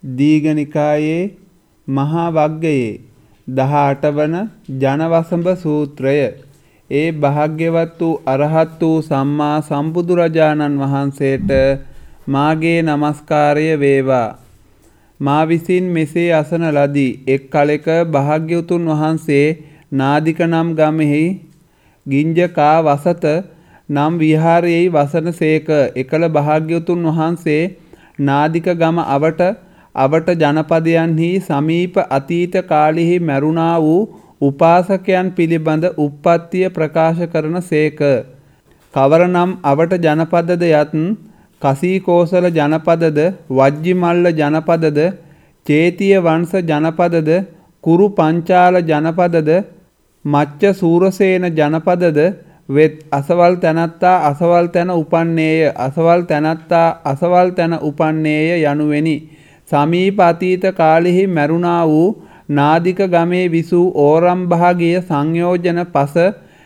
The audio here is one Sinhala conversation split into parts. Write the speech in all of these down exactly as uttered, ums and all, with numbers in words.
දීඝනිකායේ මහා වග්ගයේ දහඅට වන ජනවසඹ සූත්‍රය. ඒ භාග්‍යවත් වූ අරහත් වූ සම්මා සම්බුදුරජාණන් වහන්සේට මාගේ නමස්කාරය වේවා. මා විසින් මෙසේ අසන ලදී. එක් කලෙක භාග්‍යවතුන් වහන්සේ නාදික නම් ගමෙහි ගිංජකා වසත නම් විහාරයෙහි වසන සේක. එකල භාග්‍යවතුන් වහන්සේ නාදික ගම අවට අවට ජනපදයන්හි සමීප අතීත කාලෙහි මැරුණා වූ උපාසකයන් පිළිබඳ උප්පත්තිය ප්‍රකාශ කරන සේක. කවරනම් අවට ජනපදද යත් කසීකෝසල ජනපදද, වජ්ජිමල්ල ජනපදද, චේතිය වංශ ජනපදද, කුරු පංචාල ජනපදද, මච්ච සූරසේන ජනපදද වෙත්. අසවල් තැනැත්තා අසවල් තැන උපන්නේය. අසවල් තැනැත්තා අසවල් තැන උපන්නේය යනුවෙනි. සමීප අතීත කාලෙහි මැරුණා වූ නාදික ගමේ විසූ ඕරම්භාගිය සංයෝජන පස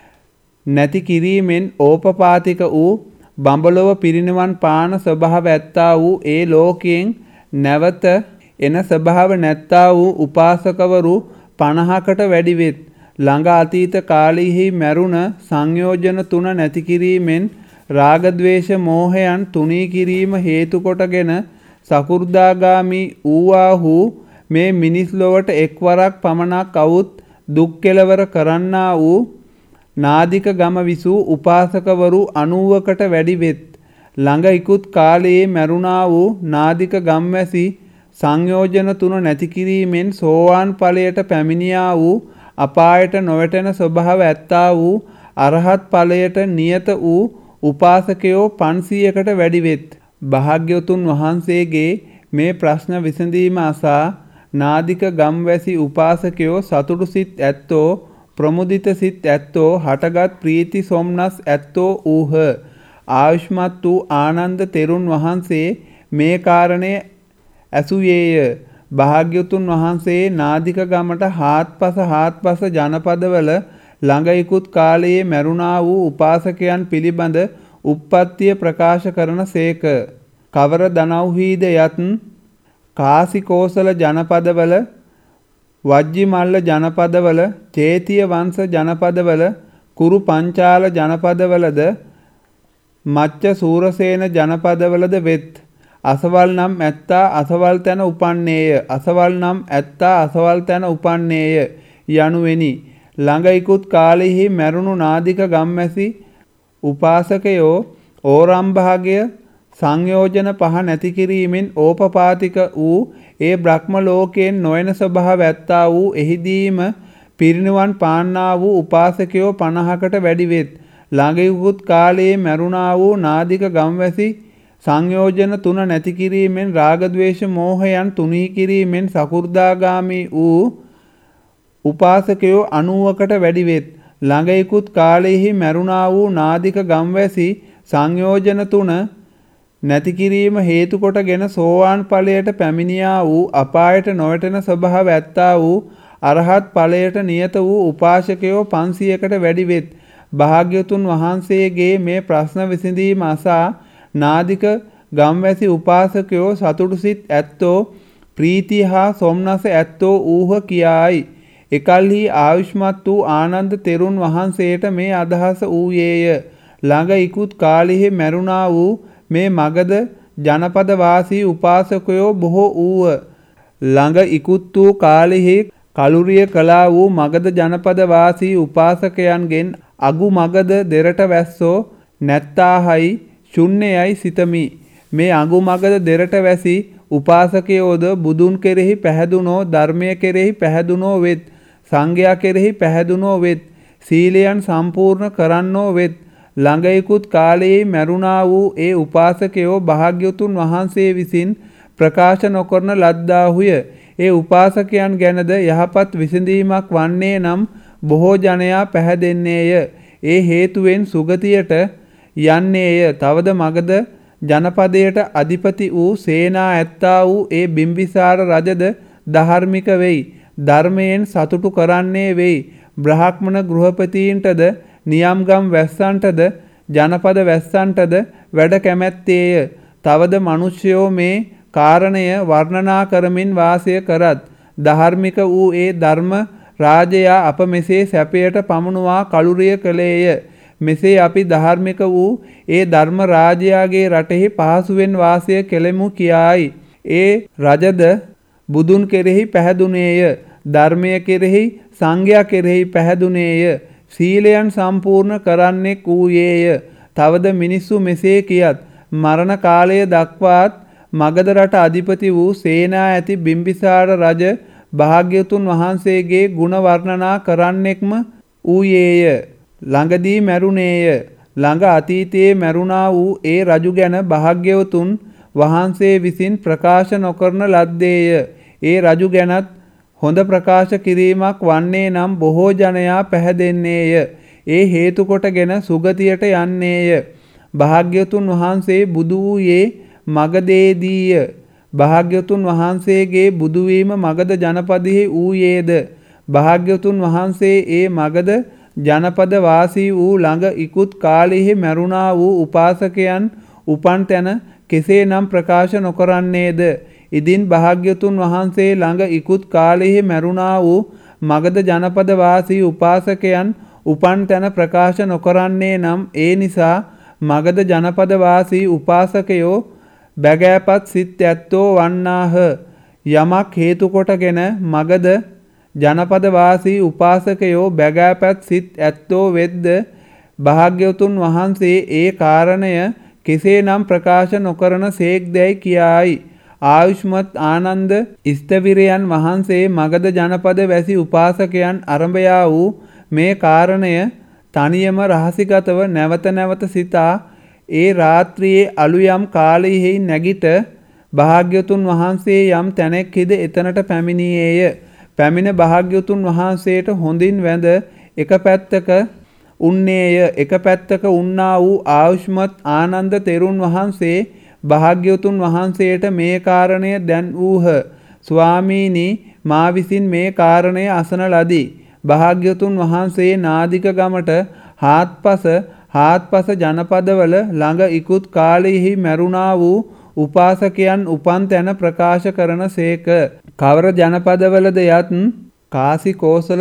නැති කිරීමෙන් ඕපපාතික වූ බඹලොව පිරිනිවන් පාන ස්වභාව ඇත්තා වූ ඒ ලෝකයෙන් නැවත එන ස්වභාව නැත්තා වූ උපාසකවරු පනහකට වැඩි වෙත්. ළඟ අතීත කාලෙහි මැරුණ සංයෝජන තුන නැති කිරීමෙන් රාගද්වේෂ මෝහයන් තුනී කිරීම හේතු කොටගෙන සකු르දාගාමි වූවාහු මේ මිනිස් ලොවට එක්වරක් පමණක් අවුත් දුක් කෙලවර කරන්නා වූ නාදික ගම විසූ උපාසකවරු අනූවකට වැඩි වෙත්. ළඟ ඉකුත් කාලයේ මැරුණා වූ නාදික ගම්වැසි සංයෝජන තුන නැති කිරීමෙන් සෝවාන් ඵලයට පැමිණියා වූ අපායට නොවැටෙන ස්වභාව ඇත්තා වූ අරහත් ඵලයට නියත වූ උපාසකයෝ පන්සීයකට වැඩි වෙත්. භාග්‍යවතුන් වහන්සේගේ මේ ප්‍රශ්න විසඳීම අසා නාදික ගම්වැසි උපාසකයෝ සතුටු සිත් ඇත්තෝ, ප්‍රමුදිත සිත් ඇත්තෝ, හටගත් ප්‍රීති සොම්නස් ඇත්තෝ ඌහ. ආයුෂ්මත් වූ ආනන්ද තෙරුන් වහන්සේ මේ කාරණය ඇසුයේය. භාග්‍යවතුන් වහන්සේ නාදික ගමට හාත්පස හාත්පස ජනපදවල ළඟ ඉකුත් කාලයේ මැරුණා වූ උපාසකයන් පිළිබඳ උප්පත්තිය ප්‍රකාශ කරන සේක. කවර දනව්හීද යත් කාසිකෝසල ජනපදවල, වජ්ජිමල්ල ජනපදවල, චේතිය වංශ ජනපදවල, කුරු පංචාල ජනපදවලද, මච්ච සූරසේන ජනපදවලද වෙත්. අසවල් නම් ඇත්තා අසවල් තැන උපන්නේය. අසවල් නම් ඇත්තා අසවල් තැන උපන්නේය යනුවෙනි. ළඟ ඉකුත් කාලෙහි මැරුණු නාදික ගම්මැසි උපාසකයෝ ඕරම්භාගය සංයෝජන පහ නැති කිරීමෙන් ඕපපාතික වූ ඒ බ්‍රහ්ම ලෝකයෙන් නොයන ස්වභාව ඇත්තා වූ එහිදීම පිරිනිවන් පාන්නා වූ උපාසකයෝ පනහකට වැඩි වෙත්. ළඟ ඉකුත් කාලයේ මැරුණා වූ නාදික ගම්වැසි සංයෝජන තුන නැති කිරීමෙන් රාගද්වේෂ මෝහයන් තුනී කිරීමෙන් සකු르දාගාමි වූ උපාසකයෝ අනූවකට වැඩි වෙත්. ළඟ ඉකුත් කාලෙහි මැරුණා වූ නාදික ගම්වැසි සංයෝජන තුන නැති කිරීම හේතු කොටගෙන සෝවාන් ඵලයට පැමිණියා වූ අපායට නොවැටෙන ස්වභාව ඇත්තා වූ අරහත් ඵලයට නියත වූ උපාසකයෝ පන්සීයකට වැඩි වෙත්. භාග්‍යවතුන් වහන්සේගේ මේ ප්‍රශ්න විසඳීම අසා නාදික ගම්වැසි උපාසකයෝ සතුටු සිත් ඇත්තෝ, ප්‍රීතිය හා සොම්නස ඇත්තෝ ඌහ කියායි. එකල්හි ආයුෂ්මත් වූ ආනන්ද තෙරුන් වහන්සේට මේ අදහස වූයේය. ළඟ ඉකුත් කාලෙහි මැරුණා වූ මේ මගධ ජනපද වාසී උපාසකයෝ බොහෝ වූහ. ළඟ ඉකුත් වූ කාලෙහි කලුරිය කළා වූ මගධ ජනපද වාසී උපාසකයන්ගෙන් අගු මගධ දෙරට වැස්සෝ නැත්තාහයි ශුන්‍යයයි සිතමි. මේ අගු මගධ දෙරට වැසි උපාසකයෝද බුදුන් කෙරෙහි පැහැදුනෝ, ධර්මය කෙරෙහි පැහැදුනෝ වෙත්. සංඝයා කෙරෙහි පැහැදුනෝ වෙත්. සීලයන් සම්පූර්ණ කරන්නෝ වෙත්. ළඟ ඉකුත් කාලයේ මැරුණා වූ ඒ උපාසකයෝ භාග්‍යවතුන් වහන්සේ විසින් ප්‍රකාශ නොකරන ලද්දාහුය. ඒ උපාසකයන් ගැනද යහපත් විසඳීමක් වන්නේ නම් බොහෝ ජනයා පැහැදෙන්නේය. ඒ හේතුවෙන් සුගතියට යන්නේය. තවද මගධ ජනපදයට අධිපති වූ සේනා ඇත්තා වූ ඒ බිම්බිසාර රජද ධාර්මික වෙයි. ධර්මයෙන් සතුටු කරන්නේ වෙයි. බ්‍රාහ්මණ ගෘහපතීන්ටද නියම්ගම් වැස්සන්ටද ජනපද වැස්සන්ටද වැඩ කැමැත්තේය. තවද මනුෂ්‍යයෝ මේ කාරණය වර්ණනා කරමින් වාසය කරත් ධාර්මික වූ ඒ ධර්ම රාජයා අප මෙසේ සැපයට පමුණුවා කලුරිය කළේය. මෙසේ අපි ධාර්මික වූ ඒ ධර්ම රාජයාගේ රටෙහි පහසුවෙන් වාසය කෙලෙමු කියායි. ඒ රජද බුදුන් කෙරෙහි පැහැදුනේය. ධර්මය කෙරෙහි සංඝයා කෙරෙහි පැහැදුනේය. සීලයන් සම්පූර්ණ කරන්නෙක් වූයේය. තවද මිනිස්සු මෙසේ කියත් මරණ කාලය දක්වාත් මගධ රට අධිපති වූ සේනා ඇති බිම්බිසාර රජ භාග්‍යවතුන් වහන්සේගේ ගුණ වර්ණනා කරන්නෙක්ම වූයේය. ළඟදී මැරුණේය. ළඟ අතීතයේ මැරුණා වූ ඒ රජු ගැන භාග්‍යවතුන් වහන්සේ විසින් ප්‍රකාශ නොකරන ලද්දේය. ඒ රජු ගැනත් හොඳ ප්‍රකාශ කිරීමක් වන්නේ නම් බොහෝ ජනයා පැහැදෙන්නේය. ඒ හේතු කොටගෙන සුගතියට යන්නේය. භාග්‍යවතුන් වහන්සේ බුදු වූයේ මගධේදීය. භාග්‍යවතුන් වහන්සේගේ බුදුවීම මගධ ජනපදයෙහි වූයේද. භාග්‍යවතුන් වහන්සේ ඒ මගධ ජනපද වාසී වූ ළඟ ඉකුත් කාලයෙහි මැරුණා වූ උපාසකයන් උපන් තැන කෙසේනම් ප්‍රකාශ නොකරන්නේද? ඉදින් භාග්‍යවතුන් වහන්සේ ළඟ ඉකුත් කාලයෙහි මැරුණා වූ මගධ ජනපද වාසී උපාසකයන් උපන් තැන ප්‍රකාශ නොකරන්නේ නම් ඒ නිසා මගධ ජනපද වාසී උපාසකයෝ බැගෑපත් සිත් ඇත්තෝ වන්නාහ. යමක් හේතු කොටගෙන මගධ ජනපද වාසී උපාසකයෝ බැගෑපත් සිත් ඇත්තෝ වෙද්ද භාග්‍යවතුන් වහන්සේ ඒ කාරණය කෙසේනම් ප්‍රකාශ නොකරන සේක්දැයි කියායි. ආයුෂ්මත් ආනන්ද ස්ථවිරයන් වහන්සේ මගධ ජනපද වැසි උපාසකයන් අරඹයා වූ මේ කාරණය තනියම රහසිගතව නැවත නැවත සිතා ඒ රාත්‍රියේ අලුයම් කාලයෙහි නැගිට භාග්‍යවතුන් වහන්සේ යම් තැනෙක් හිද එතනට පැමිණියේය. පැමිණ භාග්‍යවතුන් වහන්සේට හොඳින් වැඳ එක පැත්තක උන්නේය. එක පැත්තක උන්නා වූ ආයුෂ්මත් ආනන්ද තෙරුන් වහන්සේ භාග්‍යවතුන් වහන්සේට මේ කාරණය දැන් වූහ. ස්වාමීනි, මා විසින් මේ කාරණය අසන ලදී. භාග්‍යවතුන් වහන්සේ නාදික ගමට හාත්පස හාත්පස ජනපදවල ළඟ ඉකුත් කාලයෙහි මැරුණා වූ උපාසකයන් උපන් තැන ප්‍රකාශ කරන සේක. කවර ජනපදවලද යත් කාසි කෝසල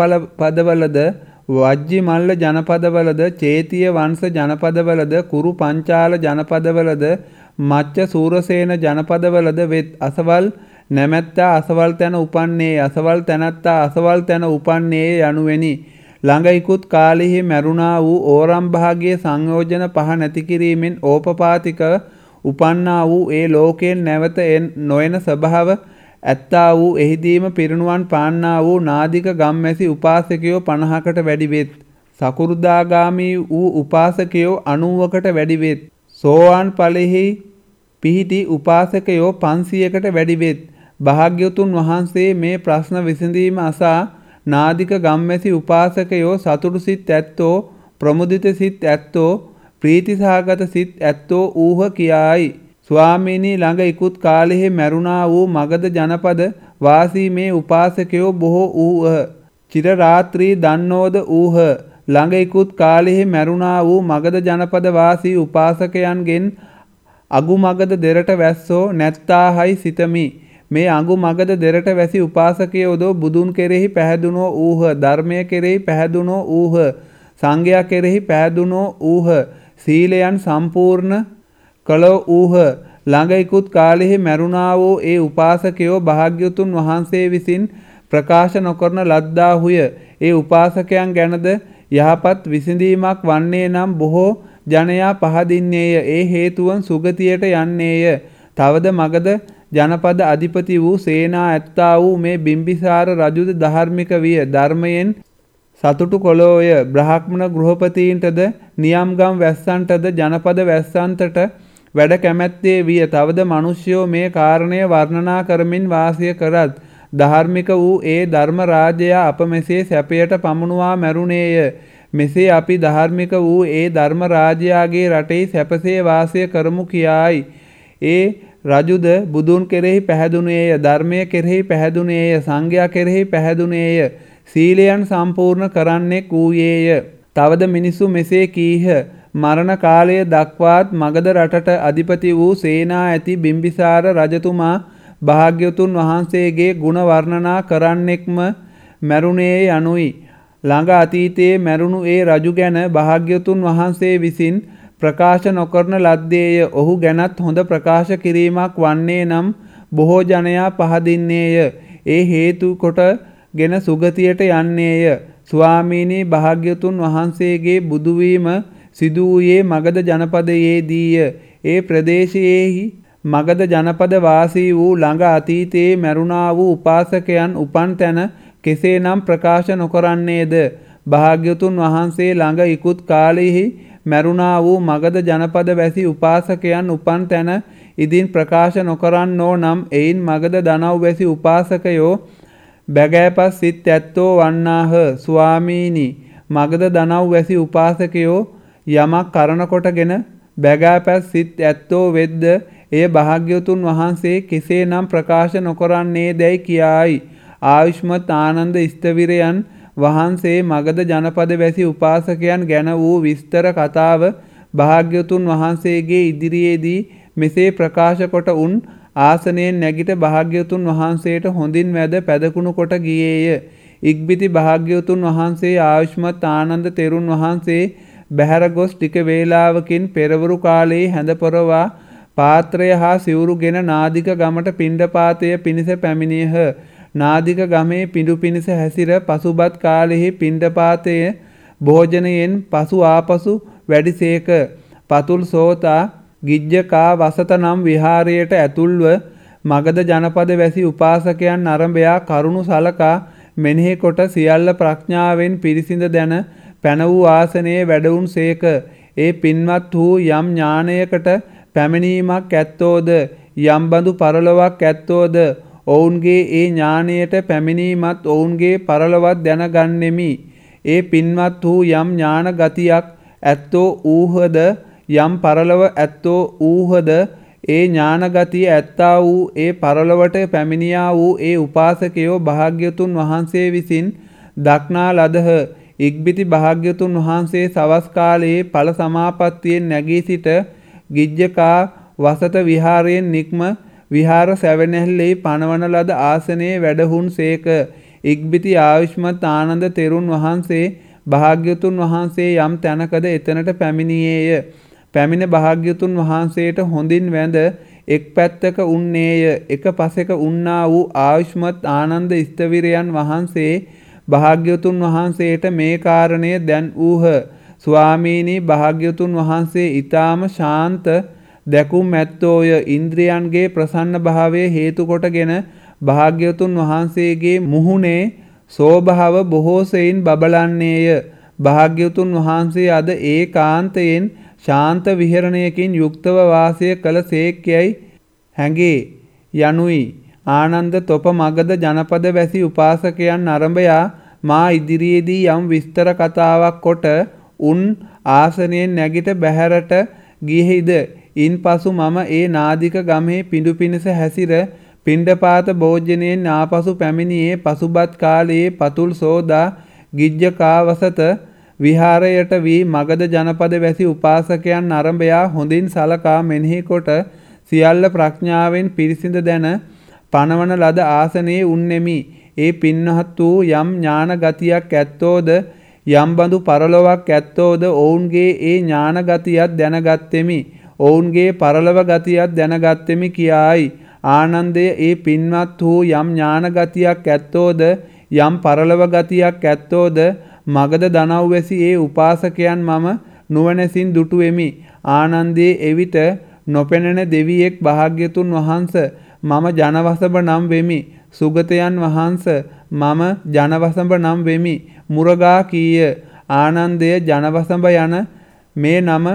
ජනපදවලද වජ්ජි මල්ල ජනපදවලද චේතිය වංශ ජනපදවලද කුරු පංචාල ජනපදවලද මච්ච සූරසේන ජනපදවලද වෙත් අසවල් නැමැත්තා අසවල් තැන උපන්නේ අසවල් තැනැත්තා අසවල් තැන උපන්නේ යනුවෙනි. ළඟ ඉකුත් කාලෙහි මැරුණා වූ ඕරම් භාගයේ සංයෝජන පහ නැති කිරීමෙන් ඕපපාතික උපන්නා වූ ඒ ලෝකයෙන් නැවත නොයන ස්වභාව ඇත්තා වූ එහිදීම පිරිනුවන් පාන්නා වූ නාදික ගම්මැසි උපාසකයෝ පනහකට වැඩි වෙත්. සකුරුදාගාමී වූ උපාසකයෝ අනූවකට වැඩි වෙත්. සෝවාන් ඵලෙහි පිහිටි උපාසකයෝ පන්සියයකට වැඩි වෙත්. භාග්‍යවතුන් වහන්සේ මේ ප්‍රශ්න විසඳීම අසා නාදික ගම්මැසි උපාසකයෝ සතුටු සිත් ඇත්තෝ ප්‍රමුදිත සිත් ඇත්තෝ ප්‍රීතිසහගත සිත් ඇත්තෝ ඌහ කියායි. ස්වාමීනි, ළඟ ඉකුත් කාලෙහි මැරුණා වූ මගධ ජනපද වාසී මේ උපාසකයෝ බොහෝ ඌහ. චිර රාත්‍රී දන්නෝද ඌහ. ළඟ ඉකුත් කාලෙහි මැරුණා වූ මගධ ජනපද වාසී උපාසකයන්ගෙන් අගු මගධ දෙරට වැස්සෝ නැත්තාහයි සිතමි. මේ අගු මගධ දෙරට වැසි උපාසකයෝදෝ බුදුන් කෙරෙහි පැහැදුනෝ ඌහ. ධර්මය කෙරෙහි පැහැදුනෝ ඌහ. සංඝයා කෙරෙහි පැහැදුනෝ ඌහ. සීලයන් සම්පූර්ණ කළෝ ඌහ. ළඟ ඉකුත් කාලෙහි මැරුණා වූ ඒ උපාසකයෝ භාග්‍යවතුන් වහන්සේ විසින් ප්‍රකාශ නොකරන ලද්දාහුය. ඒ උපාසකයන් ගැනද යහපත් විසඳීමක් වන්නේ නම් බොහෝ ජනයා පහදින්නේය. ඒ හේතුවන් සුගතියට යන්නේය. තවද මගධ ජනපද අධිපති වූ සේනා ඇත්තා වූ මේ බිම්බිසාර රජුද ධාර්මික විය. ධර්මයෙන් සතුටු කොළෝය. බ්‍රහ්මණ ගෘහපතීන්ටද නියම්ගම් වැස්සන්ටද ජනපද වැස්සන්තට වැඩ කැමැත්තේ විය. තවද මිනිස්යෝ මේ කාරණය වර්ණනා කරමින් වාසය කරත් ධාර්මික වූ ඒ ධර්ම රාජයා අප මෙසේ සැපයට පමුණුවා මැරුණේය. මෙසේ අපි ධාර්මික වූ ඒ ධර්ම රාජයාගේ රටේ සැපසේ වාසය කරමු කියායි. ඒ රජුද බුදුන් කෙරෙහි පැහැදුනේය. ධර්මය කෙරෙහි පැහැදුනේය. සංඝයා කෙරෙහි පැහැදුනේය. සීලයන් සම්පූර්ණ කරන්නෙක් වූයේය. තවද මිනිසු මෙසේ කීහ. මරණ කාලය දක්වාත් මගධ රටට අධිපති වූ සේනා ඇති බිම්බිසාර රජතුමා භාග්‍යවතුන් වහන්සේගේ ගුණ වර්ණනා කරන්නෙක්ම මැරුණේ යනුයි. ළඟ අතීතයේ මැරුණු ඒ රජු ගැන භාග්‍යවතුන් වහන්සේ විසින් ප්‍රකාශ නොකරන ලද්දේය. ඔහු ගැනත් හොඳ ප්‍රකාශ කිරීමක් වන්නේ නම් බොහෝ ජනයා පහදින්නේය. ඒ හේතු කොටගෙන සුගතියට යන්නේය. ස්වාමීනි, භාග්‍යවතුන් වහන්සේගේ බුදුවීම සිදු වූයේ මගධ ජනපදයේදීය. ඒ ප්‍රදේශයේහි මගධ ජනපද වාසී වූ ළඟ අතීතයේ මැරුණා වූ උපාසකයන් උපන් තැන කෙසේනම් ප්‍රකාශ නොකරන්නේද? භාග්‍යවතුන් වහන්සේ ළඟ ඉකුත් කාලයෙහි මැරුණා වූ මගධ ජනපද වැසි උපාසකයන් උපන් තැන ඉදින් ප්‍රකාශ නොකරන්නෝ නම් එයින් මගධ දනව් වැසි උපාසකයෝ බැගෑපත් සිත් ඇත්තෝ වන්නාහ. ස්වාමීනි, මගධ දනව් වැසි උපාසකයෝ යමක් කරන කොටගෙන බැගෑපත් සිත් ඇත්තෝ වෙද්ද එය භාග්‍යවතුන් වහන්සේ කෙසේනම් ප්‍රකාශ නොකරන්නේ දැයි කියායි. ආයුෂ්මත් ආනන්ද ස්තවිරයන් වහන්සේ මගධ ජනපද වැසි උපාසකයන් ගැන වූ විස්තර කතාව භාග්‍යවතුන් වහන්සේගේ ඉදිරියේදී මෙසේ ප්‍රකාශ කොට උන් ආසනයෙන් නැගිට භාග්‍යවතුන් වහන්සේට හොඳින් වැද පැදකුණු කොට ගියේය. ඉක්බිති භාග්‍යවතුන් වහන්සේ ආයුෂ්මත් ආනන්ද තෙරුන් වහන්සේ බැහැර ගොස් ටික වේලාවකින් පෙරවරු කාලයේ හැඳ පොරවා පාත්‍රය හා සිවුරු ගෙන නාදික ගමට පිණ්ඩපාතය පිණිස පැමිණියහ. නාදික ගමේ පිඬු පිණිස හැසිර පසුබත් කාලෙහි පිණ්ඩපාතය භෝජනයෙන් පසු ආපසු වැඩිසේක. පතුල් සෝතා ගිජ්ජකා වසත නම් විහාරයට ඇතුල්ව මගධ ජනපද වැසි උපාසකයන් අරඹයා කරුණු සලකා මෙනෙහි කොට සියල්ල ප්‍රඥාවෙන් පිරිසිඳ දැන පැන වූ ආසනයේ වැඩවුන් සේක. ඒ පින්වත් වූ යම් ඥානයකට පැමිණීමක් ඇත්තෝද යම් බඳු පරලොවක් ඇත්තෝද ඔවුන්ගේ ඒ ඥානයට පැමිණීමත් ඔවුන්ගේ පරලොවත් දැනගන්නෙමි. ඒ පින්වත් වූ යම් ඥාන ගතියක් ඇත්තෝ ඌහද යම් පරලොව ඇත්තෝ ඌහද ඒ ඥාන ගතිය ඇත්තා වූ ඒ පරලොවට පැමිණියා වූ ඒ උපාසකයෝ භාග්‍යවතුන් වහන්සේ විසින් දක්නා ලදහ. ඉක්බිති භාග්‍යවතුන් වහන්සේ සවස් කාලයේ ඵල සමාපත්තියෙන් නැගී සිට ගිජ්ජකා වසත විහාරයෙන් නික්ම විහාර සැවනැල්ලේ පනවන ලද ආසනයේ වැඩහුන් සේක. ඉක්බිති ආයුෂ්මත් ආනන්ද තෙරුන් වහන්සේ භාග්‍යවතුන් වහන්සේ යම් තැනකද එතනට පැමිණියේය. පැමිණ භාග්‍යවතුන් වහන්සේට හොඳින් වැඳ එක් පැත්තක උන්නේය. එක පසෙක උන්නා වූ ආයුෂ්මත් ආනන්ද ස්තවිරයන් වහන්සේ භාග්‍යවතුන් වහන්සේට මේ කාරණය දැන් වූහ. ස්වාමීනි, භාග්‍යවතුන් වහන්සේ ඊටාම ශාන්ත දැකුම් ඇත්තෝය. ඉන්ද්‍රියන්ගේ ප්‍රසන්න භාවය හේතු කොටගෙන භාග්‍යවතුන් වහන්සේගේ මුහුණේ සෝභාව බොහෝ සෙයින් බබලන්නේය. භාග්‍යවතුන් වහන්සේ අද ඒකාන්තයෙන් ශාන්ත විහරණයකින් යුක්තව වාසය කළ සේක්‍යයි හැඟේ යනුයි. ආනන්ද තොප මගධ ජනපද වැසි උපාසකයන් අරඹයා මා ඉදිරියේදී යම් විස්තර කතාවක් කොට උන් ආසනයෙන් නැගිට බැහැරට ගියෙහිද. ඉන්පසු මම ඒ නාදික ගමේ පිඬු පිණිස හැසිර පිණ්ඩපාත භෝජනයෙන් ආපසු පැමිණියේ පසුබත් කාලයේ පතුල් සෝදා ගිජ්ජකා වසත විහාරයට වී මගධ ජනපද වැසි උපාසකයන් අරඹයා හොඳින් සලකා මෙනෙහි කොට සියල්ල ප්‍රඥාවෙන් පිරිසිඳ දැන පනවන ලද ආසනයේ උන්නෙමි. ඒ පින්වත් වූ යම් ඥාන ගතියක් ඇත්තෝද යම් බඳු පරලොවක් ඇත්තෝද ඔවුන්ගේ ඒ ඥාන ගතියත් දැනගත්තෙමි. ඔවුන්ගේ පරලොව ගතියත් දැනගත්තෙමි කියායි. ආනන්දය, ඒ පින්වත් වූ යම් ඥාන ගතියක් ඇත්තෝද යම් පරලොව ගතියක් ඇත්තෝද මගධ දනව් වැසි ඒ උපාසකයන් මම නුවණැසින් දුටුවෙමි. ආනන්දේ එවිට නොපෙනෙන දෙවියෙක් භාග්‍යතුන් වහන්ස මම ජනවසඹ නම් වෙමි. සුගතයන් වහන්ස මම ජනවසඹ නම් වෙමි. මුරගා කීය. ආනන්දය ජනවසඹ යන මේ නම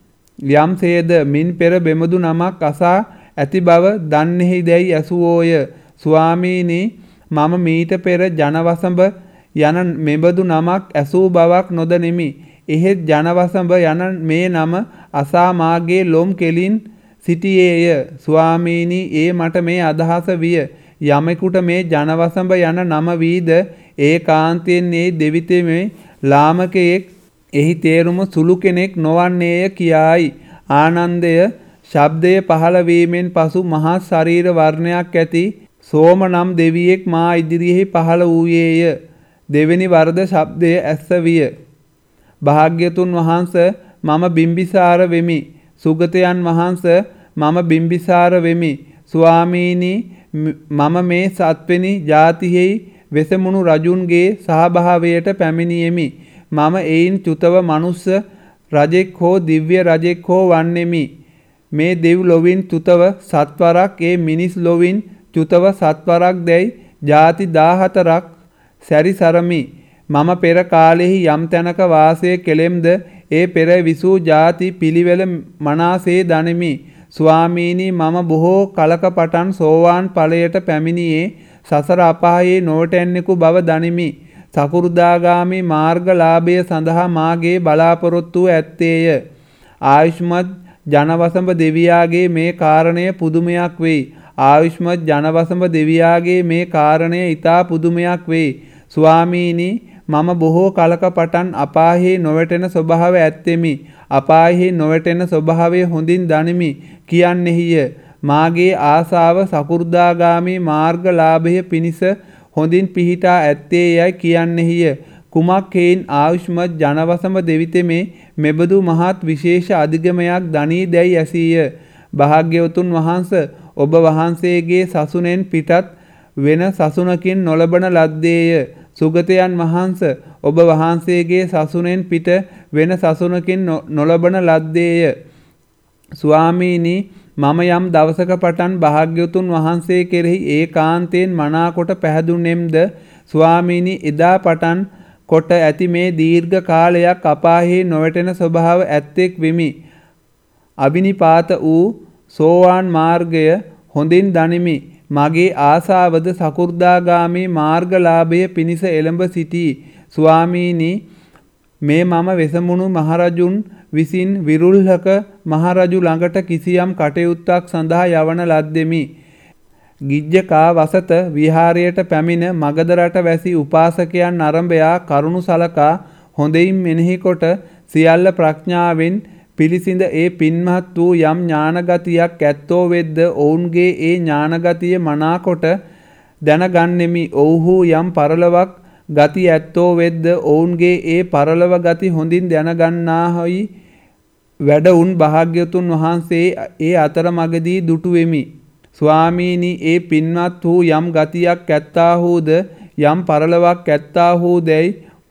යම්සේද මින් පෙර බෙමදු නමක් අසා ඇති බව දන්නේහි දැයි ඇසුවෝය. ස්වාමීනි, මම මීට පෙර ජනවසඹ යන මෙබඳු නමක් ඇසූ බවක් නොදනිමි. එහෙත් ජනවසඹ යන මේ නම අසා මාගේ ලොම් කෙලින් සිටියේය. ස්වාමීනි, ඒ මට මේ අදහස විය. යමෙකුට මේ ජනවසඹ යන නම වීද ඒකාන්තයෙන් ඒ දෙවිතෙමේ ලාමකයෙක් එහි තේරුම සුළු කෙනෙක් නොවන්නේය කියායි. ආනන්දය ශබ්දය පහළ වීමෙන් පසු මහත් ශරීර වර්ණයක් ඇති සෝම නම් දෙවියෙක් මා ඉදිරියෙහි පහළ වූයේය. දෙවෙනි වරද ශබ්දය ඇස්ස විය. භාග්‍යතුන් වහන්ස මම බිම්බිසාර වෙමි. සුගතයන් වහන්ස මම බිම්බිසාර වෙමි. ස්වාමීනි මම මේ සත්වෙනි ජාතියෙහි වෙසමුණු රජුන්ගේ සහභාවයට පැමිණියෙමි. මම එයින් චුතව මනුස්ස රජෙක් හෝ දිව්‍ය රජෙක් හෝ වන්නෙමි. මේ දෙව් ලොවින් චුතව සත්වරක් ඒ මිනිස් ලොවින් චුතව සත්වරක් දැයි ජාති දාහතරක් සැරිසරමි. මම පෙර කාලෙහි යම් තැනක වාසය කෙලෙම්ද ඒ පෙර විසූ ජාති පිළිවෙල මනාසේ දනිමි. ස්වාමීනි මම බොහෝ කලක පටන් සෝවාන් ඵලයට පැමිණියේ සසර අපායේ නොවටෙන්නෙකු බව දනිමි. සකුරුදාගාමි මාර්ගලාභය සඳහා මාගේ බලාපොරොත්තුව ඇත්තේය. ආයුෂ්මත් ජනවසඹ දෙවියාගේ මේ කාරණය පුදුමයක් වෙයි. ආයුෂ්මත් ජනවසඹ දෙවියාගේ මේ කාරණය ඊටා පුදුමයක් වෙයි. ස්වාමීනි මම බොහෝ කලක පටන් අපායෙහි නොවැටෙන ස්වභාවය ඇත්තෙමි. අපායෙහි නොවැටෙන ස්වභාවය හොඳින් දනිමි කියන්නේහිය. මාගේ ආසාව සකුරුදාගාමි මාර්ගලාභය පිණිස හොඳින් පිහිටා ඇත්තේ යයි කියන්නේහිය. කුමක් හේයින් ආයුෂ්මත් ජනවසඹ දෙවිතෙමේ මෙබඳු මහත් විශේෂ අධිගමයක් දනී දැයි ඇසීය. භාග්‍යවතුන් වහන්ස ඔබ වහන්සේගේ සසුනෙන් පිටත් වෙන සසුනකින් නොලබන ලද්දේය. සුගතයන් වහන්ස ඔබ වහන්සේගේ සසුනෙන් පිට වෙන සසුනකින් නොලබන ලද්දේය. ස්වාමීනි මම යම් දවසක පටන් භාග්‍යවතුන් වහන්සේ කෙරෙහි ඒකාන්තයෙන් මනාකොට පැහැදුණෙම්ද ස්වාමීනි එදා පටන් කොට ඇති මේ දීර්ඝ කාලයක් අපායෙහි නොවැටෙන ස්වභාව ඇත්තෙක් වෙමි. අවිනිපාත වූ සෝවාන් මාර්ගය හොඳින් දනිමි. මගේ ආසාවද සකු르දාගාමී මාර්ගලාභය පිණිස එළඹ සිටී. ස්වාමීනි මේ මම වෙසමුණු මහරජුන් විසින් විරුල්හක මහරජු ළඟට කිසියම් කටයුත්තක් සඳහා යවන ලද්දෙමි. ගිජ්ජකා වසත විහාරයට පැමිණ මගධ රට වැසි උපාසකයන් අරඹයා කරුණු සලකා හොඳින් මෙනෙහි කොට සියල්ල ප්‍රඥාවෙන් පිළිසිඳ ඒ පින්මහත් වූ යම් ඥානගතියක් ඇත්තෝ වෙද්ද ඔවුන්ගේ ඒ ඥානගතිය මනාකොට දැනගන්නෙමි. ඔව්හු යම් පරලොවක් ගති ඇත්තෝ වෙද්ද ඔවුන්ගේ ඒ පරලොව ගති හොඳින් දැනගන්නාහොයි වැඩ උන් භාග්‍යවතුන් වහන්සේ ඒ අතරමඟදී දුටුවෙමි. ස්වාමීනි ඒ පින්වත් වූ යම් ගතියක් ඇත්තාහුද යම් පරලොවක් ඇත්තාහුදැයි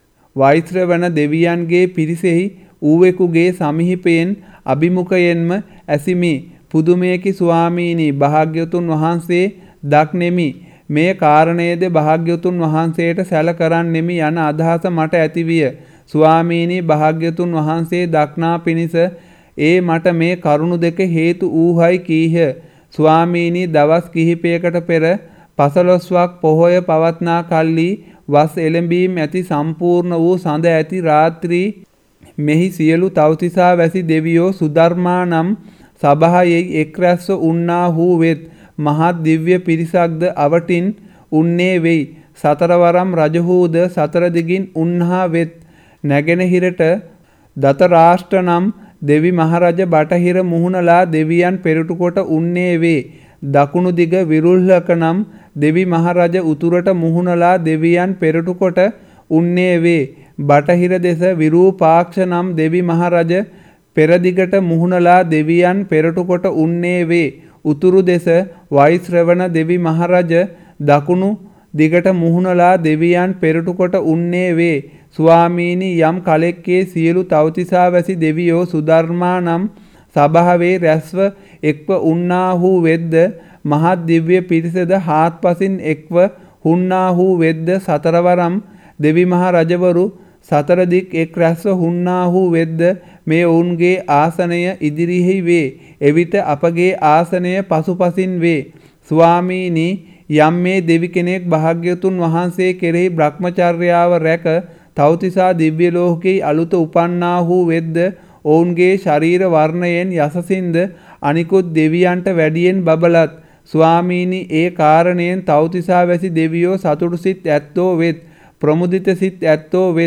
වෛශ්‍රවණ දෙවියන්ගේ පිරිසෙහි ඌවෙකුගේ සමිහිපයෙන් අභිමුඛයෙන්ම ඇසිමි. පුදුමයකි ස්වාමීනි භාග්‍යවතුන් වහන්සේ දක්නෙමි. මේ කාරණයේද භාග්‍යවතුන් වහන්සේට සැල කරන්නෙමි යන අදහස මට ඇතිවිය. ස්වාමීනි භාග්‍යවතුන් වහන්සේ දක්නා පිණිස ඒ මට මේ කරුණු දෙක හේතු වූහයි කීහ. ස්වාමීනි දවස් කිහිපයකට පෙර පසළොස්වක් පොහොය පවත්නා කල්ලි වස් එළඹීම් ඇති සම්පූර්ණ වූ සඳ ඇති රාත්‍රී මෙහි සියලු තව්තිසා වැසි දෙවියෝ සුධර්මා නම් සභායෙහි එක් රැස්ව උන්නාහු වෙත්. මහත් දිව්‍ය පිරිසක්ද අවටින් උන්නේ වෙයි. සතරවරම් රජහූද සතර දිගින් උන්හා වෙත්. නැගෙනහිරට දතරාෂ්ට්‍ර නම් දෙවි මහරජ බටහිර මුහුණලා දෙවියන් පෙරටු කොට උන්නේ වේ. දකුණු දිග විරුල්හක නම් දෙවි මහරජ උතුරට මුහුණලා දෙවියන් පෙරටු කොට උන්නේ වේ. බටහිර දෙස විරූපාක්ෂ නම් දෙවි මහරජ පෙරදිගට මුහුණලා දෙවියන් පෙරටු කොට උන්නේ වේ. උතුරු දෙස වෛශ්‍රවණ දෙවි මහරජ දකුණු දිගට මුහුණලා දෙවියන් පෙරටු කොට උන්නේ වේ. ස්වාමීනි යම් කලෙක්කේ සියලු තව්තිසා වැසි දෙවියෝ සුධර්මා නම් සභාවේ රැස්ව එක්ව උන්නාහු වෙද්ද මහත් දිව්‍ය පිරිසද හාත්පසින් එක්ව හුන්නාහු වෙද්ද සතරවරම් දෙවි මහ රජවරු සතර දික් එක් රැස්ව හුන්නාහු වෙද්ද මේ ඔවුන්ගේ ආසනය ඉදිරියෙහි වේ. එවිට අපගේ ආසනය පසුපසින් වේ. ස්වාමීනි යම් මේ දෙවි කෙනෙක් භාග්‍යවතුන් වහන්සේ කෙරෙහි බ්‍රහ්මචර්යාව රැක තව්තිසා දිව්‍ය ලෝකෙහි අලුත උපන්නාහු වෙද්ද ඔවුන්ගේ ශරීර වර්ණයෙන් යසසින්ද අනිකුත් දෙවියන්ට වැඩියෙන් බබලත්. ස්වාමීනි ඒ කාරණයෙන් තව්තිසා වැසි දෙවියෝ සතුටු සිත් ඇත්තෝ වෙත්. ප්‍රමුදිත සිත් ඇත්තෝ වෙත්.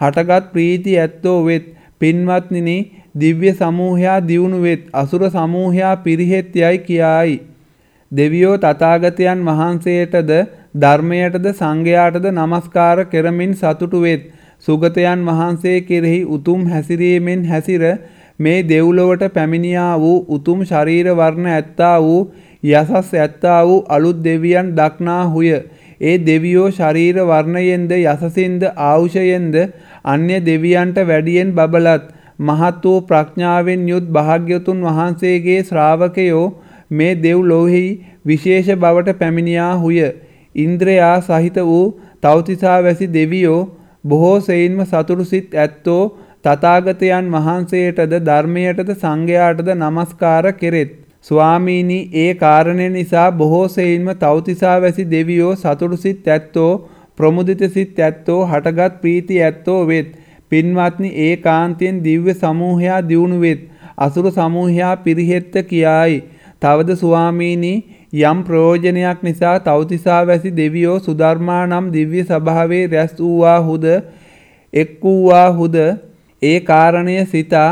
හටගත් ප්‍රීති ඇත්තෝ වෙත්. පින්වත්නිනි, දිව්‍ය සමූහයා දියුණු වෙත්, අසුර සමූහයා පිරිහෙත් යයි කියායි. දෙවියෝ තථාගතයන් වහන්සේටද ධර්මයටද සංඝයාටද නමස්කාර කරමින් සතුටු වෙත්. සුගතයන් වහන්සේ කෙරෙහි උතුම් හැසිරීමෙන් හැසිර මේ දෙව්ලොවට පැමිණියා වූ උතුම් ශරීර වර්ණ ඇත්තා වූ යසස් ඇත්තා වූ අලුත් දෙවියන් දක්නාහුය. ඒ දෙවියෝ ශරීර වර්ණයෙන්ද යසසින්ද ආයුෂයෙන්ද අන්‍ය දෙවියන්ට වැඩියෙන් බබලත්. මහත් වූ ප්‍රඥාවෙන් යුත් භාග්‍යවතුන් වහන්සේගේ ශ්‍රාවකයෝ මේ දෙව්ලොවෙහි විශේෂ බවට පැමිණියාහුය. ඉන්ද්‍රයා සහිත වූ තව්තිසා වැසි දෙවියෝ බොහෝ සෙයින්ම සතුටු සිත් ඇත්තෝ තථාගතයන් වහන්සේටද ධර්මයටද සංඝයාටද නමස්කාර කෙරෙත්. ස්වාමීනි, ඒ කාරණය නිසා බොහෝ සෙයින්ම තව්තිසා වැසි දෙවියෝ සතුටු සිත් ඇත්තෝ ප්‍රමුදිත සිත් ඇත්තෝ හටගත් ප්‍රීති ඇත්තෝ වෙත්. පින්වත්නි, ඒ කාන්තයෙන් දිව්‍ය සමූහයා දියුණු වෙත්, අසුර සමූහයා පිරිහෙත්ත කියායි. තවද ස්වාමීනි, යම් ප්‍රයෝජනයක් නිසා තව්තිසා වැසි දෙවියෝ සුධර්මා නම් දිව්‍ය සභාවේ රැස් වූවාහුද එක් වූවාහුද ඒ කාරණය සිතා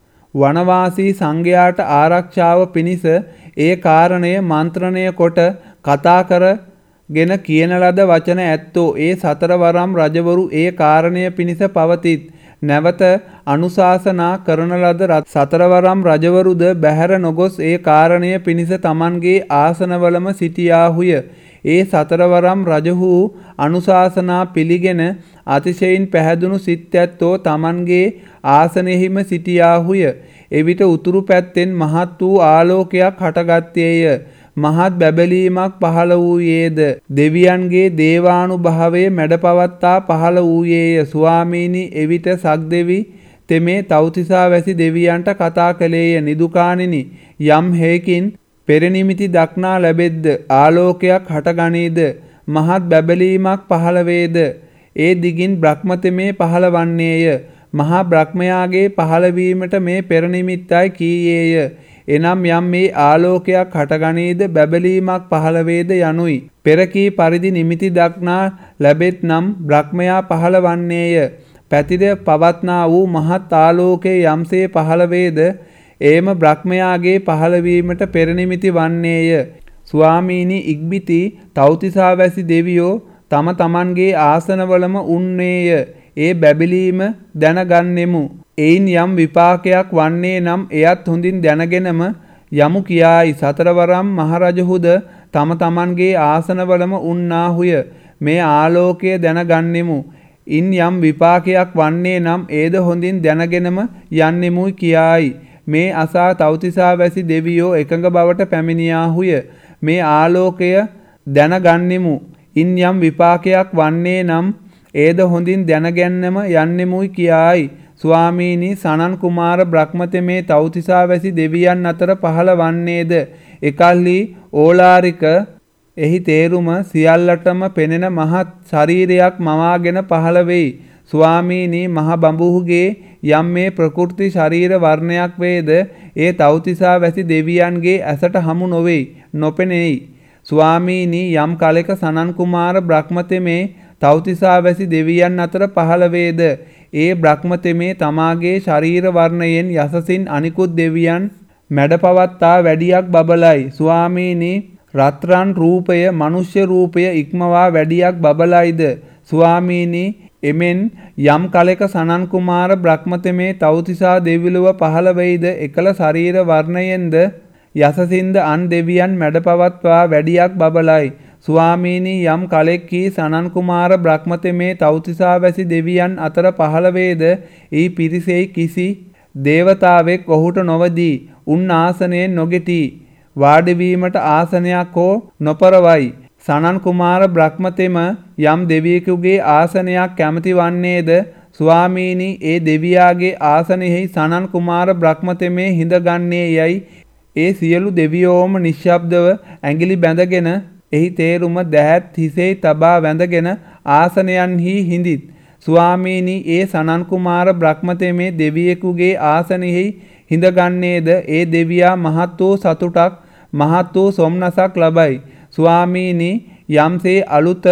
වනවාසී සංඝයාට ආරක්ෂාව පිණිස ඒ කාරණය මන්ත්‍රණය කොට කතා කරගෙන කියන ලද වචන ඇත්තෝ ඒ සතරවරම් රජවරු ඒ කාරණය පිණිස පවතිත්. නැවත අනුශාසනා කරන ලද සතරවරම් රජවරුද බැහැර නොගොස් ඒ කාරණය පිණිස තමන්ගේ ආසනවලම සිටියාහුය. ඒ සතරවරම් රජහු අනුශාසනා පිළිගෙන අතිශයින් පැහැදුණු සිත් ඇත්තෝ තමන්ගේ ආසනෙහිම සිටියාහුය. එවිට උතුරු පැත්තෙන් මහත් වූ ආලෝකයක් හටගත්තේය. මහත් බැබලීමක් පහළ වූයේද දෙවියන්ගේ දේවානුභාවය මැඩපවත්තා පහළ වූයේය. ස්වාමීනි, එවිට සක්දෙවි තෙමේ තව්තිසා වැසි දෙවියන්ට කතා කළේය. නිදුකාණෙනි, යම් හේකින් පෙරනිමිති දක්නා ලැබෙද්ද ආලෝකයක් හටගනීද මහත් බැබලීමක් පහළ වේද ඒ දිගින් බ්‍රහ්මතෙමේ පහළ වන්නේය. මහා බ්‍රහ්මයාගේ පහළවීමට මේ පෙරනිමිත්තයි කීයේය. එනම් යම් මේ ආලෝකයක් හටගනීද බැබලීමක් පහළ වේද යනුයි. පෙර කී පරිදි නිමිති දක්නා ලැබෙත් නම් බ්‍රහ්මයා පහළ වන්නේය. පැතිර පවත්නා වූ මහත් ආලෝකයේ යම්සේ පහළ වේද එයම බ්‍රහ්මයාගේ පහළවීමට පෙරනිමිති වන්නේය. ස්වාමීනි, ඉක්බිති තව්තිසා වැසි දෙවියෝ තම තමන්ගේ ආසනවලම උන්නේය. ඒ බැබලීම දැනගන්නෙමු. එයින් යම් විපාකයක් වන්නේ නම් එයත් හොඳින් දැනගෙනම යමු කියායි. සතරවරම් මහරජහුද තම තමන්ගේ ආසනවලම උන්නාහුය. මේ ආලෝකය දැනගන්නෙමු. ඉන් යම් විපාකයක් වන්නේ නම් ඒද හොඳින් දැනගෙනම යන්නෙමුයි කියායි. මේ අසා තව්තිසා වැසි දෙවියෝ එකඟ බවට පැමිණියාහුය. මේ ආලෝකය දැනගන්නෙමු. ඉන් යම් විපාකයක් වන්නේ නම් ඒද හොඳින් දැනගැන්නම යන්නෙමුයි කියායි. ස්වාමීනි, සනන් කුමාර බ්‍රහ්මතෙමේ තව්තිසා වැසි දෙවියන් අතර පහළ වන්නේද එකල්හි ඕලාරික එහි තේරුම සියල්ලටම පෙනෙන මහත් ශරීරයක් මවාගෙන පහළ වෙයි. ස්වාමීනි, මහ බඹුහුගේ යම් මේ ප්‍රකෘති ශරීර වර්ණයක් වේද ඒ තව්තිසා වැසි දෙවියන්ගේ ඇසට හමු නොවේයි, නොපෙනෙයි. ස්වාමීනි, යම් කලෙක සනන් කුමාර බ්‍රහ්මතෙමේ තව්තිසා වැසි දෙවියන් අතර පහළ වේද ඒ බ්‍රහ්මතෙමේ තමාගේ ශරීර වර්ණයෙන් යසසින් අනිකුත් දෙවියන් මැඩපවත්තා වැඩියක් බබලයි. ස්වාමීනි, රත්රන් රූපය මනුෂ්‍ය රූපය ඉක්මවා වැඩියක් බබලයිද. ස්වාමීනි, එමෙන් යම් කලෙක සනන් කුමාර බ්‍රහ්මතෙමේ තව්තිසා දෙවිලොව පහළ වෙයිද එකල ශරීර වර්ණයෙන්ද යසසින්ද අන් දෙවියන් මැඩපවත්වා වැඩියක් බබලයි. ස්වාමීනි, යම් කලෙක්හි සනන් කුමාර බ්‍රහ්මතෙමේ තව්තිසා වැසි දෙවියන් අතර පහළ වේද ඊ පිරිසෙහි කිසි දේවතාවෙක් ඔහුට නොවදී උන් ආසනයෙන් නොගෙටී වාඩිවීමට ආසනයක් හෝ නොපරවයි. සනන් කුමාර බ්‍රහ්මතෙම යම් දෙවියෙකුගේ ආසනයක් කැමති වන්නේද ස්වාමීනි, ඒ දෙවියාගේ ආසනයෙහි සනන් කුමාර බ්‍රහ්මතෙමේ හිඳගන්නේ යයි ඒ සියලු දෙවියෝම නිශ්ශබ්දව ඇඟිලි බැඳගෙන එහි තේරුම දැහැත් හිසෙහි තබා වැඳගෙන ආසනයන්හි හිඳිත්. ස්වාමීනි, ඒ සනන් කුමාර බ්‍රහ්මතෙමේ දෙවියෙකුගේ ආසනයෙහි හිඳගන්නේද ඒ දෙවියා මහත් වූ සතුටක් මහත් වූ සොම්නසක් ලබයි. ස්වාමීනි, යම්සේ අලුත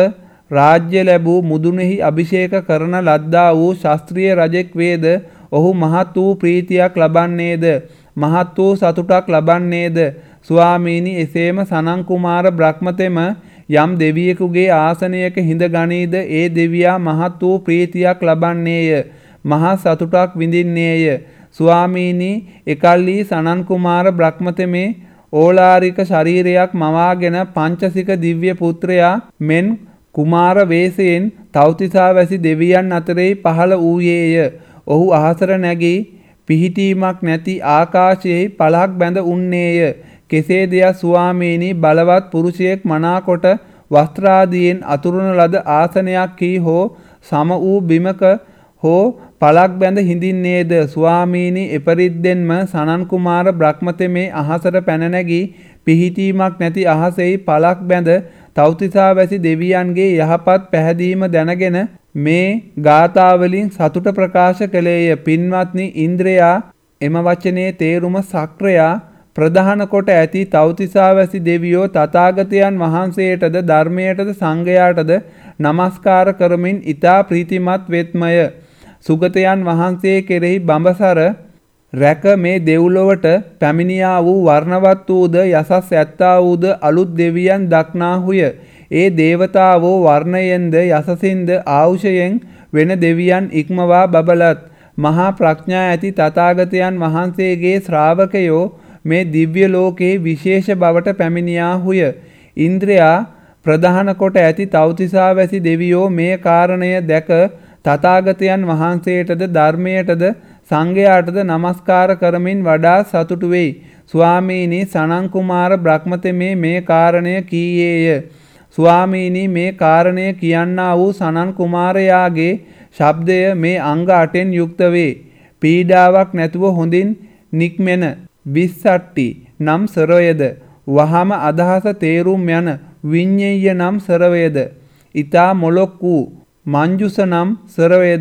රාජ්‍ය ලැබූ මුදුනෙහි අභිෂේක කරන ලද්දා වූ ශාස්ත්‍රීය රජෙක් වේද ඔහු මහත් වූ ප්‍රීතියක් ලබන්නේද මහත් වූ සතුටක් ලබන්නේද ස්වාමීනි එසේම සනන් කුමාර බ්‍රහ්මතෙම යම් දෙවියෙකුගේ ආසනයක හිඳ ගනීද ඒ දෙවියා මහත් වූ ප්‍රීතියක් ලබන්නේය මහා සතුටක් විඳින්නේය ස්වාමීනි එකල්හි සනන් කුමාර බ්‍රහ්මතෙමේ ඕලාරික ශරීරයක් මවාගෙන පංචසික දිව්‍ය පුත්‍රයා මෙන් කුමාර වේසයෙන් තව්තිසා වැසි දෙවියන් අතරේ පහළ වූයේය. ඔහු අහසට නැගී පිහිටීමක් නැති ආකාශයේ පලක් බැඳ උන්නේය. කෙසේද ය ස්වාමීනි බලවත් පුරුෂයෙක් මනාකොට වස්ත්‍රාදියෙන් අතුරුන ලද ආසනයක් කී හෝ සම වූ බිමක හෝ පලක් බැඳ හිඳින්නේද ස්වාමීනි එපරිද්දෙන්ම සනන් කුමාර බ්‍රහ්මතෙමේ අහසට පැන නැගී පිහිටීමක් නැති අහසෙහි පලක් බැඳ තව්තිසා වැසි දෙවියන්ගේ යහපත් පැහැදීම දැනගෙන මේ ගාථාවලින් සතුට ප්‍රකාශ කළේය. පින්වත්නි ඉන්ද්‍රයා එම වචනේ තේරුම සක්‍රයා ප්‍රධාන කොට ඇති තව්තිසා වැසි දෙවියෝ තථාගතයන් වහන්සේටද ධර්මයටද සංඝයාටද නමස්කාර කරමින් ඊතා ප්‍රීතිමත් වෙත්මය. සුගතයන් වහන්සේ කෙරෙහි බඹසර රැක මේ දෙව්ලොවට පැමිණියා වූ වර්ණවත් වූද යසස් ඇත්තා වූද අලුත් දෙවියන් දක්නාහුය. ඒ දේවතාවෝ වර්ණයෙන්ද යසසින්ද ආවුෂයෙන් වෙන දෙවියන් ඉක්මවා බබලත්. මහා ප්‍රඥා ඇති තථාගතයන් වහන්සේගේ ශ්‍රාවකයෝ මේ දිව්‍ය ලෝකයේ විශේෂ බවට පැමිණියාහුය. ඉන්ද්‍රයා ප්‍රධාන කොට ඇති තව්තිසා වැසි දෙවියෝ මේ කාරණය දැක තථාගතයන් වහන්සේටද ධර්මයටද සංඝයාටද නමස්කාර කරමින් වඩා සතුටු වෙයි. ස්වාමීනි සනන් කුමාර බ්‍රහ්මතෙමේ මේ කාරණය කීයේය. ස්වාමීනි මේ කාරණය කියන්නා වූ සනන් කුමාරයාගේ ශබ්දය මේ අංග අටෙන් යුක්ත වේ. පීඩාවක් නැතුව හොඳින් නික්මෙන විස්සට්ටි නම් සරවයද වහම අදහස තේරුම් යන විඤ්ඤය නම් සරවයද ඊතා මොලොක් වූ මංජුස නම් සරවයද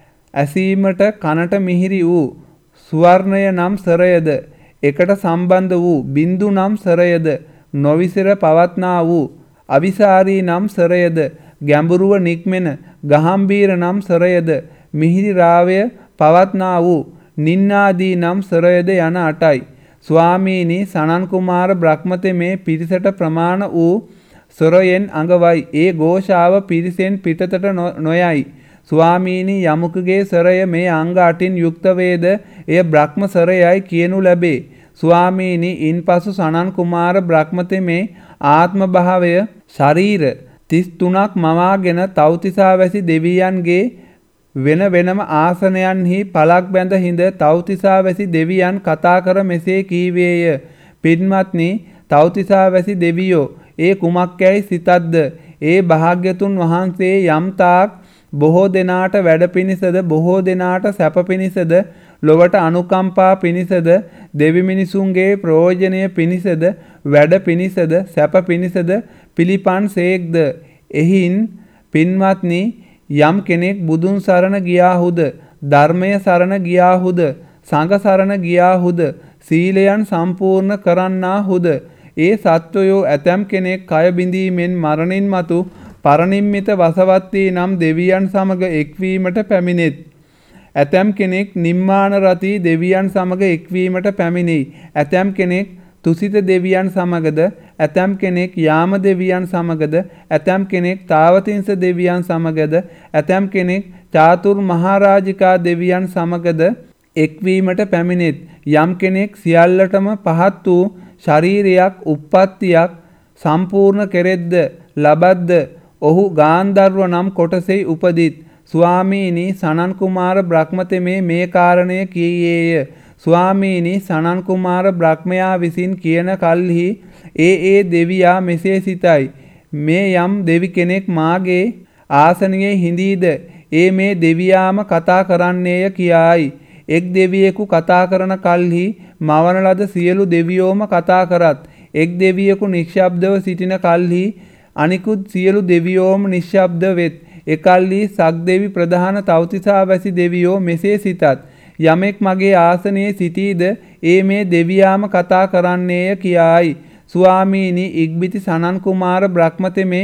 ඇසීමට කනට මිහිරි වූ සුවර්ණය නම් සරයද එකට සම්බන්ධ වූ බින්දු නම් සරයද නොවිසිර පවත්නා වූ අවිසාරී නම් සරයද ගැඹුරුව නික්මෙන ගහම්බීර නම් සරයද මිහිරි රාවය පවත්නා වූ නින්නාදී නම් සරයද යන අටයි. ස්වාමීනි සනන් කුමාර බ්‍රහ්මතෙමේ පිරිසට ප්‍රමාණ වූ සොරයෙන් අඟවයි. ඒ ഘോഷාව පිරිසෙන් පිටතට නොයයි. ස්වාමීනි යමුකගේ සරය මේ අංග අටින් යුක්ත වේද එය බ්‍රහ්ම සරයයි කියනු ලැබේ. ස්වාමීනි ඉන්පසු සනන් කුමාර බ්‍රහ්මතෙමේ ආත්ම භාවය ශරීර තිස් තුනක් මවාගෙන තව්තිසා වැසි දෙවියන්ගේ වෙන වෙනම ආසනයන්හි පලක් බැඳ හිඳ තව්තිසා වැසි දෙවියන් කතා කර මෙසේ කීවේය. පින්වත්නි තව්තිසා වැසි දෙවියෝ ඒ කුමක්යයි සිතද්ද? ඒ භාග්‍යතුන් වහන්සේ යම් තාක් බොහෝ දෙනාට වැඩ පිණිසද බොහෝ දෙනාට සැප පිණිසද ලොවට අනුකම්පා පිණිසද දෙවි මිනිසුන්ගේ ප්‍රයෝජනය පිණිසද වැඩ පිණිසද සැප පිණිසද පිළිපන් සේක්ද? එහින් පින්වත්නි යම් කෙනෙක් බුදුන් සරණ ගියාහුද ධර්මය සරණ ගියාහුද සංඝ සරණ ගියාහුද සීලයන් සම්පූර්ණ කරන්නාහුද ඒ සත්වයෝ ඇතම් කෙනෙක් කය බිඳීමෙන් මරණින් මතු පරනිම්මිත වසවත්තී නම් දෙවියන් සමග එක්වීමට පැමිණෙත්. ඇතම් කෙනෙක් නිම්මාන රති දෙවියන් සමග එක්වීමට පැමිණෙයි. ඇතම් කෙනෙක් තුසිත දෙවියන් සමගද ඇතම් කෙනෙක් යාම දෙවියන් සමගද ඇතම් කෙනෙක් තාවතිංස දෙවියන් සමගද ඇතම් කෙනෙක් චාතුර් මහරජිකා දෙවියන් සමගද එක්වීමට පැමිණෙත්. යම් කෙනෙක් සියල්ලටම පහත් වූ ශරීරයක් උප්පත්තියක් සම්පූර්ණ කෙරෙද්ද ලබද්ද ඔහු ගාන්ධර්ව නම් කොටසෙහි උපදිත්. ස්වාමීනි සනන් කුමාර බ්‍රහ්මතෙමේ මේ කාරණය කීයේය. ස්වාමීනි සනන් කුමාර බ්‍රහ්මයා විසින් කියන කල්හි ඒ ඒ දෙවියා මෙසේ සිතයි. මේ යම් දෙවි කෙනෙක් මාගේ ආසනයේ හිඳීද ඒ මේ දෙවියාම කතා කරන්නේය කියායි. එක් දෙවියෙකු කතා කරන කල්හි මවන ලද සියලු දෙවියෝම කතා කරත්. එක් දෙවියෙකු නිශ්ශබ්දව සිටින කල්හි අනිකුත් සියලු දෙවියෝම නිශ්ශබ්ද වෙත්. එකල්හි සක්දෙවි ප්‍රධාන තව්තිසා වැසි දෙවියෝ මෙසේ සිතත්. යමෙක් මගේ ආසනයේ සිටීද ඒ මේ දෙවියාම කතා කරන්නේය කියායි. ස්වාමීනි ඉක්බිති සනන් කුමාර බ්‍රහ්මතෙමේ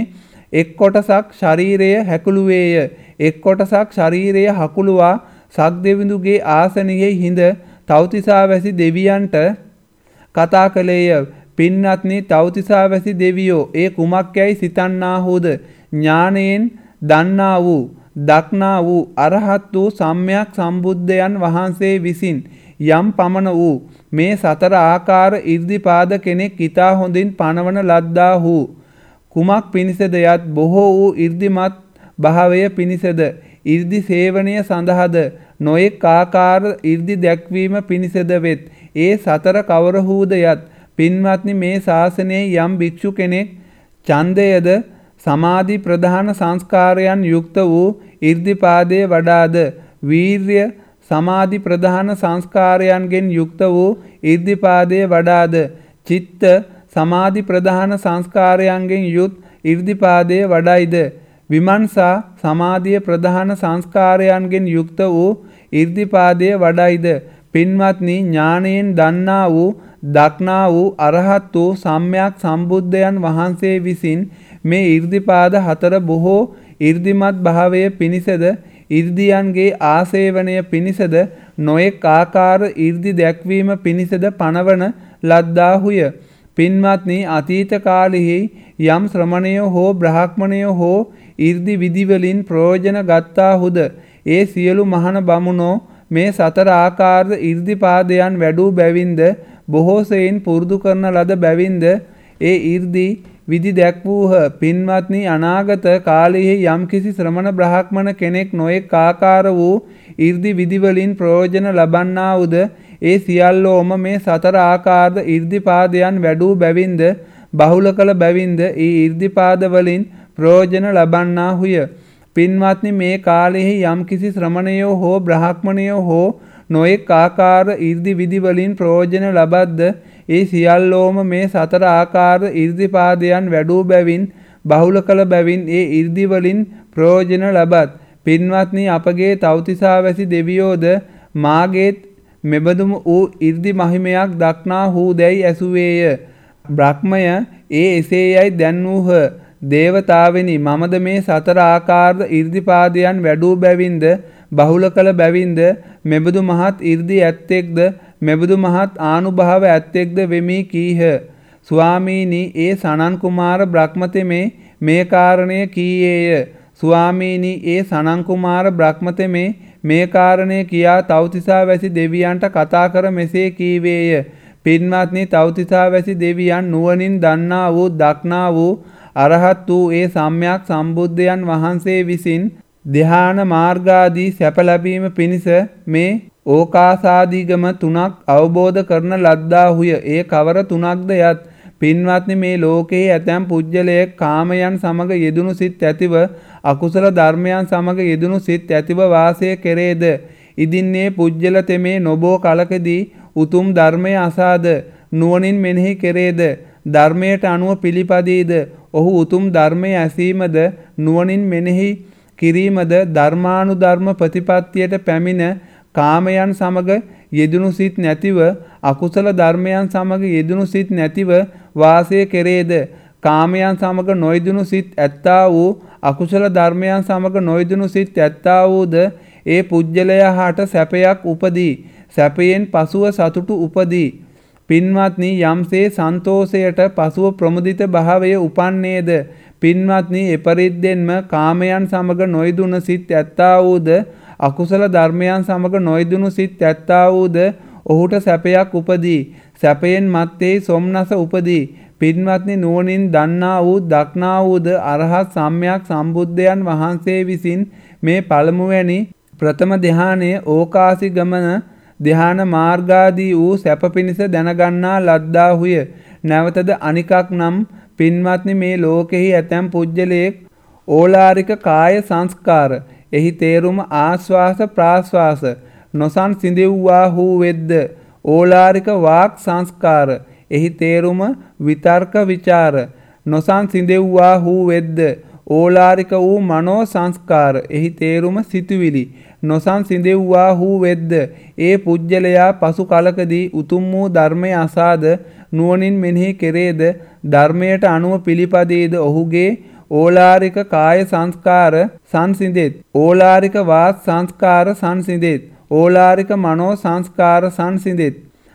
එක් කොටසක් ශරීරය හැකුළුවේය. එක් කොටසක් ශරීරය හකුළුවා සක්දෙවිඳුගේ ආසනයෙහි හිඳ තව්තිසා වැසි දෙවියන්ට කතා කළේය. පින්වත්නි, තව්තිසා වැසි දෙවියෝ ඒ කුමක් යැයි සිතන්නාහුද? ඥානයෙන් දන්නා වූ දක්නා වූ අරහත් වූ සම්්‍යක් සම්බුද්ධයන් වහන්සේ විසින් යම් පමණ වූ මේ සතර ආකාර ඉර්ධිපාද කෙනෙක් ඉතා හොඳින් පනවන ලද්දාහු. කුමක් පිණිසද යත් බොහෝ වූ ඉර්ධිමත් භාවය පිණිසද, ඉර්ධි සේවනය සඳහාද, නොයෙක් ආකාර ඉර්ධි දැක්වීම පිණිසද වෙත්. ඒ සතර කවරහූද යත් පින්වත්නි, මේ ශාසනයේ යම් භික්ෂු කෙනෙක් ඡන්දයද සමාධි ප්‍රධාන සංස්කාරයන් යුක්ත වූ ඉර්ධිපාදයේ වඩාද, වීර්ය සමාධි ප්‍රධාන සංස්කාරයන්ගෙන් යුක්ත වූ ඉර්ධිපාදයේ වඩාද, චිත්ත සමාධි ප්‍රධාන සංස්කාරයන්ගෙන් යුත් ඉර්ධිපාදයේ වඩයිද, විමර්ශා සමාධිය ප්‍රධාන සංස්කාරයන්ගෙන් යුක්ත වූ ඉර්ධිපාදයේ වඩයිද. පින්වත්නි, ඥානයෙන් දන්නා වූ දක්නා වූ අරහත් වූ සම්්‍යක් සම්බුද්ධයන් වහන්සේ විසින් මේ ඉර්ධිපාද හතර බොහෝ ඉර්ධිමත් භාවය පිණිසද, ඉර්ධියන්ගේ ආසේවනය පිණිසද, නොයෙක් ආකාර ඉර්ධි දැක්වීම පිණිසද පනවන ලද්දාහුය. පින්වත්නි, අතීත කාලෙහි යම් ශ්‍රමණයෝ හෝ බ්‍රාහ්මණයෝ හෝ ඉර්ධි විධිවලින් ප්‍රයෝජන ගත්තාහුද, ඒ සියලු මහණ බමුණෝ මේ සතර ආකාර ඉර්ධිපාදයන් වැඩූ බැවින්ද, බොහෝ සෙයින් පුරුදු කරන ලද බැවින්ද ඒ ඉර්ධි විධි දැක්වූහ. පින්වත්නි, අනාගත කාලයෙහි යම්කිසි ශ්‍රමණ බ්‍රාහ්මණ කෙනෙක් නොයෙක් ආකාර වූ ඉර්ධි විධිවලින් ප්‍රයෝජන ලබන්නාවුද, ඒ සියල්ලෝම මේ සතර ආකාර ඉර්ධිපාදයන් වැඩූ බැවින්ද, බහුල කළ බැවින්ද ඒ ඉර්ධිපාදවලින් ප්‍රයෝජන ලබන්නාහුය. පින්වත්නි, මේ කාලයෙහි යම්කිසි ශ්‍රමණයෝ හෝ බ්‍රාහ්මණයෝ හෝ නොයෙක් ආකාර ඉර්ධි විධිවලින් ප්‍රයෝජන ලබද්ද, ඒ සියල්ලෝම මේ සතර ආකාර ඉර්ධිපාදයන් වැඩූ බැවින්, බහුල කළ බැවින් ඒ ඉර්ධිවලින් ප්‍රයෝජන ලබත්. පින්වත්නි, අපගේ තව්තිසා වැසි දෙවියෝද මාගේත් මෙබඳුම වූ ඉර්ධි මහිමයක් දක්නා හූ දැයි ඇසුවේය. බ්‍රහ්මය ඒ එසේ යයි දැන්වූහ. දේවතාවෙනි, මමද මේ සතර ආකාර ඉර්ධිපාදයන් වැඩූ බැවින්ද, බහුල කළ බැවින්ද මෙබඳු මහත් ඉර්ධි ඇත්තෙක්ද, මෙබඳු මහත් ආනුභාව ඇත්තෙක්ද වෙමි කීහ. ස්වාමීනි, ඒ සනන් කුමාර බ්‍රහ්මතෙමේ මේ කාරණය කීයේය. ස්වාමීනි, ඒ සනන් කුමාර බ්‍රහ්මතෙමේ මේ කාරණය කියා තව්තිසා වැසි දෙවියන්ට කතා කර මෙසේ කීවේය. පින්වත්නි, තව්තිසා වැසි දෙවියන් නුවණින් දන්නා වූ දක්නා වූ අරහත් වූ ඒ සම්්‍යක් සම්බුද්ධයන් වහන්සේ විසින් ධ්‍යාන මාර්ගාදී සැප ලැබීම පිණිස මේ ඕකාසාදීගම තුනක් අවබෝධ කරන ලද්දාහුය. ඒ කවර තුනක්ද යත් පින්වත්නි, මේ ලෝකයේ ඇතැම් පුජ්‍යලයෙක් කාමයන් සමග යෙදුණු සිත් ඇතිව අකුසල ධර්මයන් සමග යෙදුණු සිත් ඇතිව වාසය කෙරේද, ඉදින්නේ පුජ්‍යල තෙමේ නොබෝ කලකදී උතුම් ධර්මය අසාද, නුවණින් මෙනෙහි කෙරේද, ධර්මයට අනුව පිළිපදීද, ඔහු උතුම් ධර්මය ඇසීමද, නුවණින් මෙනෙහි කිරීමද, ධර්මානුධර්ම ප්‍රතිපත්තියට පැමිණ කාමයන් සමග යෙදුණු සිත් නැතිව, අකුසල ධර්මයන් සමග යෙදුණු සිත් නැතිව වාසය කෙරේද, කාමයන් සමග නොයෙදුණු සිත් ඇත්තා වූ, අකුසල ධර්මයන් සමග නොයෙදුණු සිත් ඇත්තා වූද ඒ පුජ්‍යලයා හට සැපයක් උපදී, සැපයෙන් පසුව සතුටු උපදී. පින්වත්නි, යම්සේ සන්තෝෂයට පසුව ප්‍රමුදිත භාවය උපන්නේද, පින්වත්නි, එපරිද්දෙන්ම කාමයන් සමග නොයෙදුණු සිත් ඇත්තා වූද, අකුසල ධර්මයන් සමග නොයෙදුණු සිත් ඇත්තා වූද ඔහුට සැපයක් උපදී, සැපයෙන් මත්තේ සොම්නස උපදී. පින්වත්නි, නුවණින් දන්නා වූ දක්නා වූද අරහත් සම්්‍යක් සම්බුද්ධයන් වහන්සේ විසින් මේ පළමුවැනි ප්‍රථම ධ්‍යානය ඕකාසි ගමන ධ්‍යාන මාර්ගාදී වූ සැප පිණිස දැනගන්නා ලද්දාහුය. නැවතද අනිකක් නම් පින්වත්නි, මේ ලෝකෙහි ඇතැම් පුජ්‍යලයෙක් ඕලාරික කාය සංස්කාර, එහි තේරුම ආශ්වාස ප්‍රාශ්වාස නොසන් සිඳෙව්වා හූ වෙද්ද, ඕලාරික වාක් සංස්කාර, එහි තේරුම විතර්ක විචාර නොසන් සිඳෙව්වා හූ වෙද්ද, ඕලාරික වූ මනෝ සංස්කාර, එහි තේරුම සිතුවිලි නොසන් සිඳෙව්වා හූ වෙද්ද, ඒ පුජ්‍යලයා පසු කලකදී උතුම් වූ ධර්මය අසාද, නුවණින් මෙනෙහි කෙරේද, ධර්මයට අනුව පිළිපදේද ඔහුගේ ඕලාරික කාය සංස්කාර සංසිඳෙත්. ඕලාරික වාක් සංස්කාර සංසිඳෙත්. ඕලාරික මනෝ සංස්කාර සංසිඳෙත්.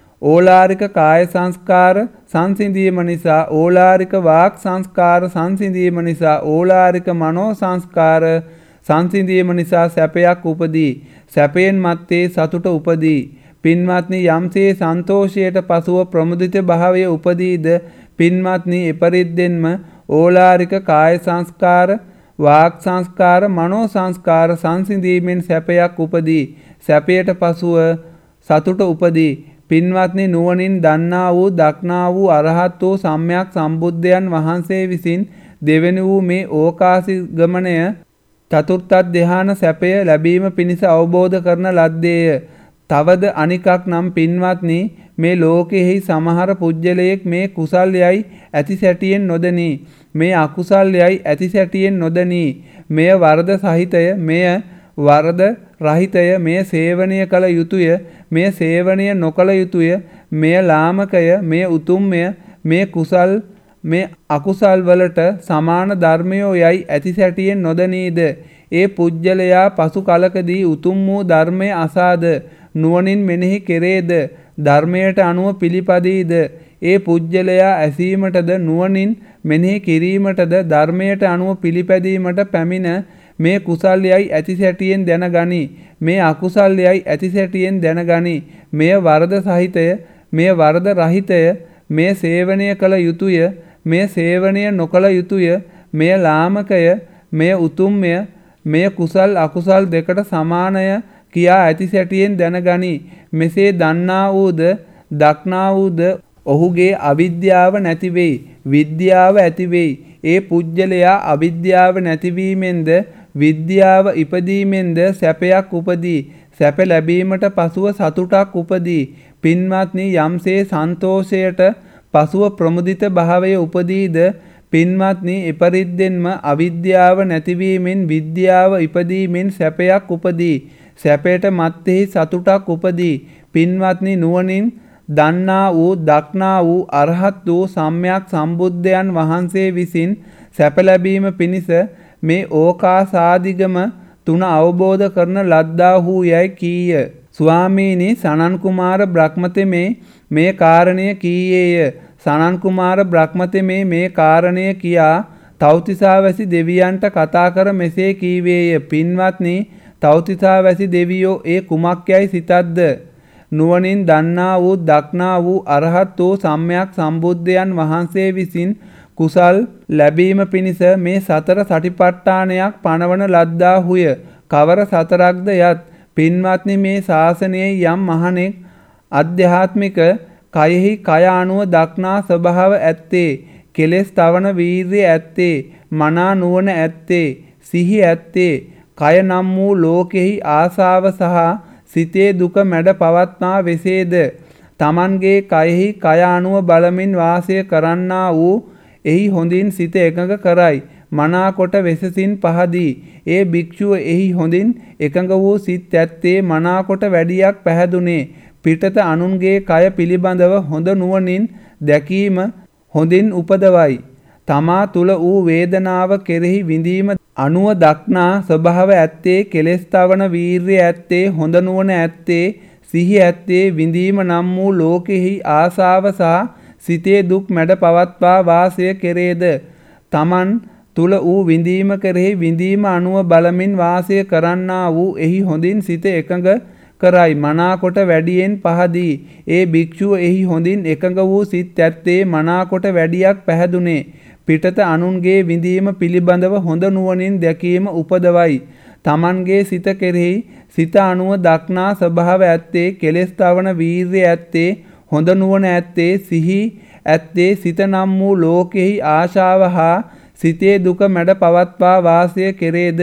ඕලාරික කාය සංස්කාර සංසිඳීම නිසා ඕලාරික වාක් සංස්කාර සංසිඳීම නිසා ඕලාරික මනෝ සංස්කාර සංසිඳීම නිසා සැපයක් උපදී. සැපයෙන් මත්තේ සතුට උපදී. පින්වත්නි, යම්සේ සන්තෝෂයට පසුව ප්‍රමුදිත භාවය උපදීද පින්වත්නි, එපරිද්දෙන්ම ඕලාරික කාය සංස්කාර, වාක් සංස්කාර, මනෝ සංස්කාර සංසිඳීමෙන් සැපයක් උපදී. සැපයට පසුව සතුට උපදී. පින්වත්නි, නුවණින් දන්නා වූ දක්නා වූ අරහත් වූ සම්්‍යක් සම්බුද්ධයන් වහන්සේ විසින් දෙවෙනි වූ මේ ඕකාසි ගමනය චතුර්ථ ධ්‍යාන සැපය ලැබීම පිණිස අවබෝධ කරන ලද්දේය. තවද අනිකක් නම් පින්වත්නි, මේ ලෝකෙහි සමහර පුජ්‍යලයෙක් මේ කුසල් යයි ඇති සැටියෙන් නොදනී. මේ අකුසල් යයි ඇති සැටියෙන් නොදනී. මෙය වරද සහිතය, මෙය වරද රහිතය, මෙය සේවනය කළ යුතුය, මෙය සේවනය නොකළ යුතුය, මෙය ලාමකය, මෙය උතුම්මය, මේ කුසල් මේ අකුසල් වලට සමාන ධර්මයෝ යයි ඇති සැටියෙන් නොදනීද? ඒ පුජ්‍යලයා පසු කලකදී උතුම් වූ ධර්මය අසාද නුවණින් මෙනෙහි කෙරේද? ධර්මයට අනුව පිළිපදීද? ඒ පුජ්‍යලයා ඇසීමටද නුවණින් මෙනෙහි කිරීමටද ධර්මයට අනුව පිළිපැදීමට පැමිණ මේ කුසල් යයි ඇති සැටියෙන් දැනගනි. මේ අකුසල් යයි ඇති සැටියෙන් දැනගනි. මෙය වරද සහිතය, මෙය වරද රහිතය, මෙය සේවනය කළ යුතුය, මෙය සේවනය නොකළ යුතුය, මෙය ලාමකය, මෙය උතුම්මය, මෙය කුසල් අකුසල් දෙකට සමානය කියා ඇති සැටියෙන් දැනගනි. මෙසේ දන්නා වූද දක්නා වූද ඔහුගේ අවිද්‍යාව නැති වෙයි, විද්‍යාව ඇති වෙයි. ඒ පුජ්‍යලයා අවිද්‍යාව නැතිවීමෙන්ද විද්‍යාව ඉපදීමෙන්ද සැපයක් උපදී. සැප ලැබීමට පසුව සතුටක් උපදී. පින්වත්නි, යම්සේ සන්තෝෂයට පසුව ප්‍රමුදිත භාවය උපදීද පින්වත්නි, එපරිද්දෙන්ම අවිද්‍යාව නැතිවීමෙන් විද්‍යාව ඉපදීමෙන් සැපයක් උපදී. සැපයට මත්තෙහි සතුටක් උපදී. පින්වත්නි, නුවණින් දන්නා වූ දක්නා වූ අරහත් වූ සම්්‍යක් සම්බුද්ධයන් වහන්සේ විසින් සැප ලැබීම පිණිස මේ ඕකාසාදිගම තුන අවබෝධ කරන ලද්දාහු යයි කීය. ස්වාමීනි, සනන් කුමාර බ්‍රහ්මතෙමේ මේ කාරණය කීයේය. සනන් කුමාර බ්‍රහ්මතෙමේ මේ කාරණය කියා තව්තිසාවැසි දෙවියන්ට කතා කර මෙසේ කීවේය. පින්වත්නි, තව්තිසාවැසි දෙවියෝ ඒ කුමක් යයි සිතද්ද? නුවණින් දන්නා වූ දක්නා වූ අරහත් වූ සම්්‍යක් සම්බුද්ධයන් වහන්සේ විසින් කුසල් ලැබීම පිණිස මේ සතර සටිපට්ඨානයක් පනවන ලද්දාහුය. කවර සතරක්ද යත්? පින්වත්නි, මේ ශාසනයේ යම් මහණෙක් අධ්‍යාත්මික කයෙහි කය අනුව දක්නා ස්වභාව ඇත්තේ, කෙලෙස් තවන වීර්යය ඇත්තේ, මනා නුවණ ඇත්තේ, සිහි ඇත්තේ, කය නම් වූ ලෝකෙහි ආසාව සහ සිතේ දුක මැඩ පවත්නා වෙසේද? තමන්ගේ කයෙහි කය අනුව බලමින් වාසය කරන්නා වූ එහි හොඳින් සිත එකඟ කරයි. මනාකොට වෙසසින් පහදී. ඒ භික්ෂුව එහි හොඳින් එකඟ වූ සිත් ඇත්තේ මනාකොට වැඩියක් පැහැදුනේ. පිටත අනුන්ගේ කය පිළිබඳව හොඳ නුවණින් දැකීම හොඳින් උපදවයි. තමා තුල වූ වේදනාව කෙරෙහි විඳීම අනුව දක්නා ස්වභාව ඇත්තේ, කෙලෙස් තවන වීර්යය ඇත්තේ, හොඳ නුවණ ඇත්තේ, සිහි ඇත්තේ, විඳීම නම් වූ ලෝකෙහි ආසාව සහ සිතේ දුක් මැඩ පවත්වා වාසය කෙරේද? තමන් තුල වූ විඳීම කෙරෙහි විඳීම අනුව බලමින් වාසය කරන්නා වූ එහි හොඳින් සිත එකඟ කරයි. මනාකොට වැඩියෙන් පහදී. ඒ භික්ෂුව එහි හොඳින් එකඟ වූ සිත් ඇත්තේ මනාකොට වැඩියක් පැහැදුනේ. පිටත අනුන්ගේ විඳීම පිළිබඳව හොඳ නුවණින් දැකීම උපදවයි. තමන්ගේ සිත කෙරෙහි සිත අනුව දක්නා ස්වභාව ඇත්තේ, කෙලෙස් තවන වීර්යය ඇත්තේ, හොඳ නුවණ ඇත්තේ, සිහි ඇත්තේ, සිත නම් වූ ලෝකෙහි ආශාව හා සිතේ දුක මැඩ පවත්වා වාසය කෙරේද?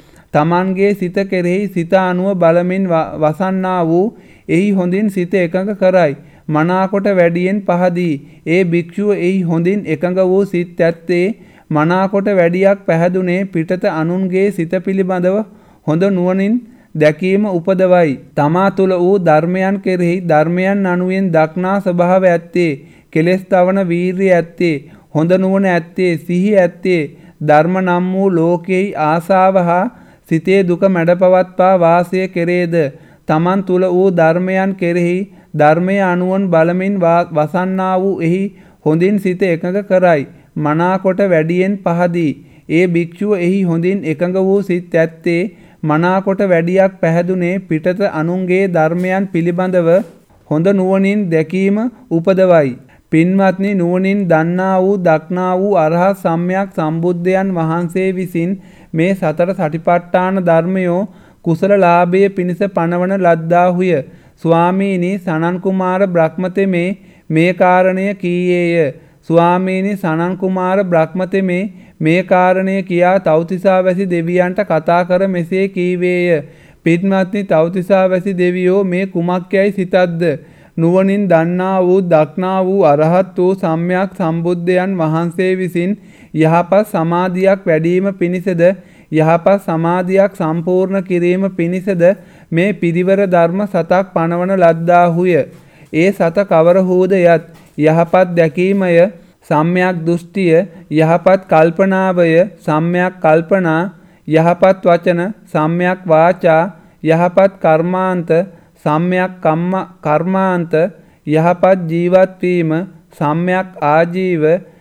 තමන්ගේ සිත කෙරෙහි සිත අනුව බලමින් වසන්නා වූ එහි හොඳින් සිත එකඟ කරයි. මනාකොට වැඩියෙන් පහදී. ඒ භික්ෂුව එහි හොඳින් එකඟ වූ සිත් ඇත්තේ මනාකොට වැඩියක් පැහැදුනේ. පිටත අනුන්ගේ සිත පිළිබඳව හොඳ නුවණින් දැකීම උපදවයි. තමා තුල වූ ධර්මයන් කෙරෙහි ධර්මයන් අනුවෙන් දක්නා ස්වභාව ඇත්තේ, කෙලෙස් තවන වීර්යය ඇත්තේ, හොඳ නුවණ ඇත්තේ, සිහි ඇත්තේ, ධර්ම නම් වූ ලෝකෙහි ආසාව හා සිතේ දුක මැඩපවත්වා වාසය කෙරේද තමන් තුළ වූ ධර්මයන් කෙරෙහි ධර්මය අනුවන් බලමින් වසන්නා වූ එහි හොඳින් සිත එකඟ කරයි. මනාකොට වැඩියෙන් පහදී. ඒ භික්ෂුව එහි හොඳින් එකඟ වූ සිත් ඇත්තේ මනාකොට වැඩියක් පැහැදුනේ පිටත අනුන්ගේ ධර්මයන් පිළිබඳව හොඳ නුවණින් දැකීම උපදවයි. පින්වත්නි, නුවණින් දන්නා වූ දක්නා වූ අරහත් සම්්‍යක් සම්බුද්ධයන් වහන්සේ විසින් මේ සතර සටිපට්ඨාන ධර්මයෝ කුසල ලාභයේ පිණිස පනවන ලද්දාහුය. ස්වාමීනි, සනන් කුමාර බ්‍රහ්මතෙමේ මේ කාරණය කීයේය. ස්වාමීනි, සනන් කුමාර බ්‍රහ්මතෙමේ මේ කාරණය කියා තව්තිසා වැසි දෙවියන්ට කතා කර මෙසේ කීවේය. පින්වත්නි, තව්තිසා වැසි දෙවියෝ මේ කුමක් යයි සිතද්ද? නුවණින් දන්නා වූ දක්නා වූ අරහත් වූ සම්්‍යක් සම්බුද්ධයන් වහන්සේ විසින් යහපත් සමාධියක් වැඩිම පිණිසද යහපත් සමාධියක් සම්පූර්ණ කිරීම පිණිසද මේ පිරිවර ධර්ම සතක් පනවන ලද්දාහුය. ඒ සත කවරහූද යත් යහපත් දැකීමය, සම්්‍යක් දෘෂ්ටිය, යහපත් කල්පනාවය, සම්්‍යක් කල්පනා, යහපත් වචන, සම්්‍යක් වාචා, යහපත් කර්මාන්ත, සම්්‍යක් කම්ම කර්මාන්ත, යහපත් ජීවත් වීම, සම්්‍යක් ආජීව,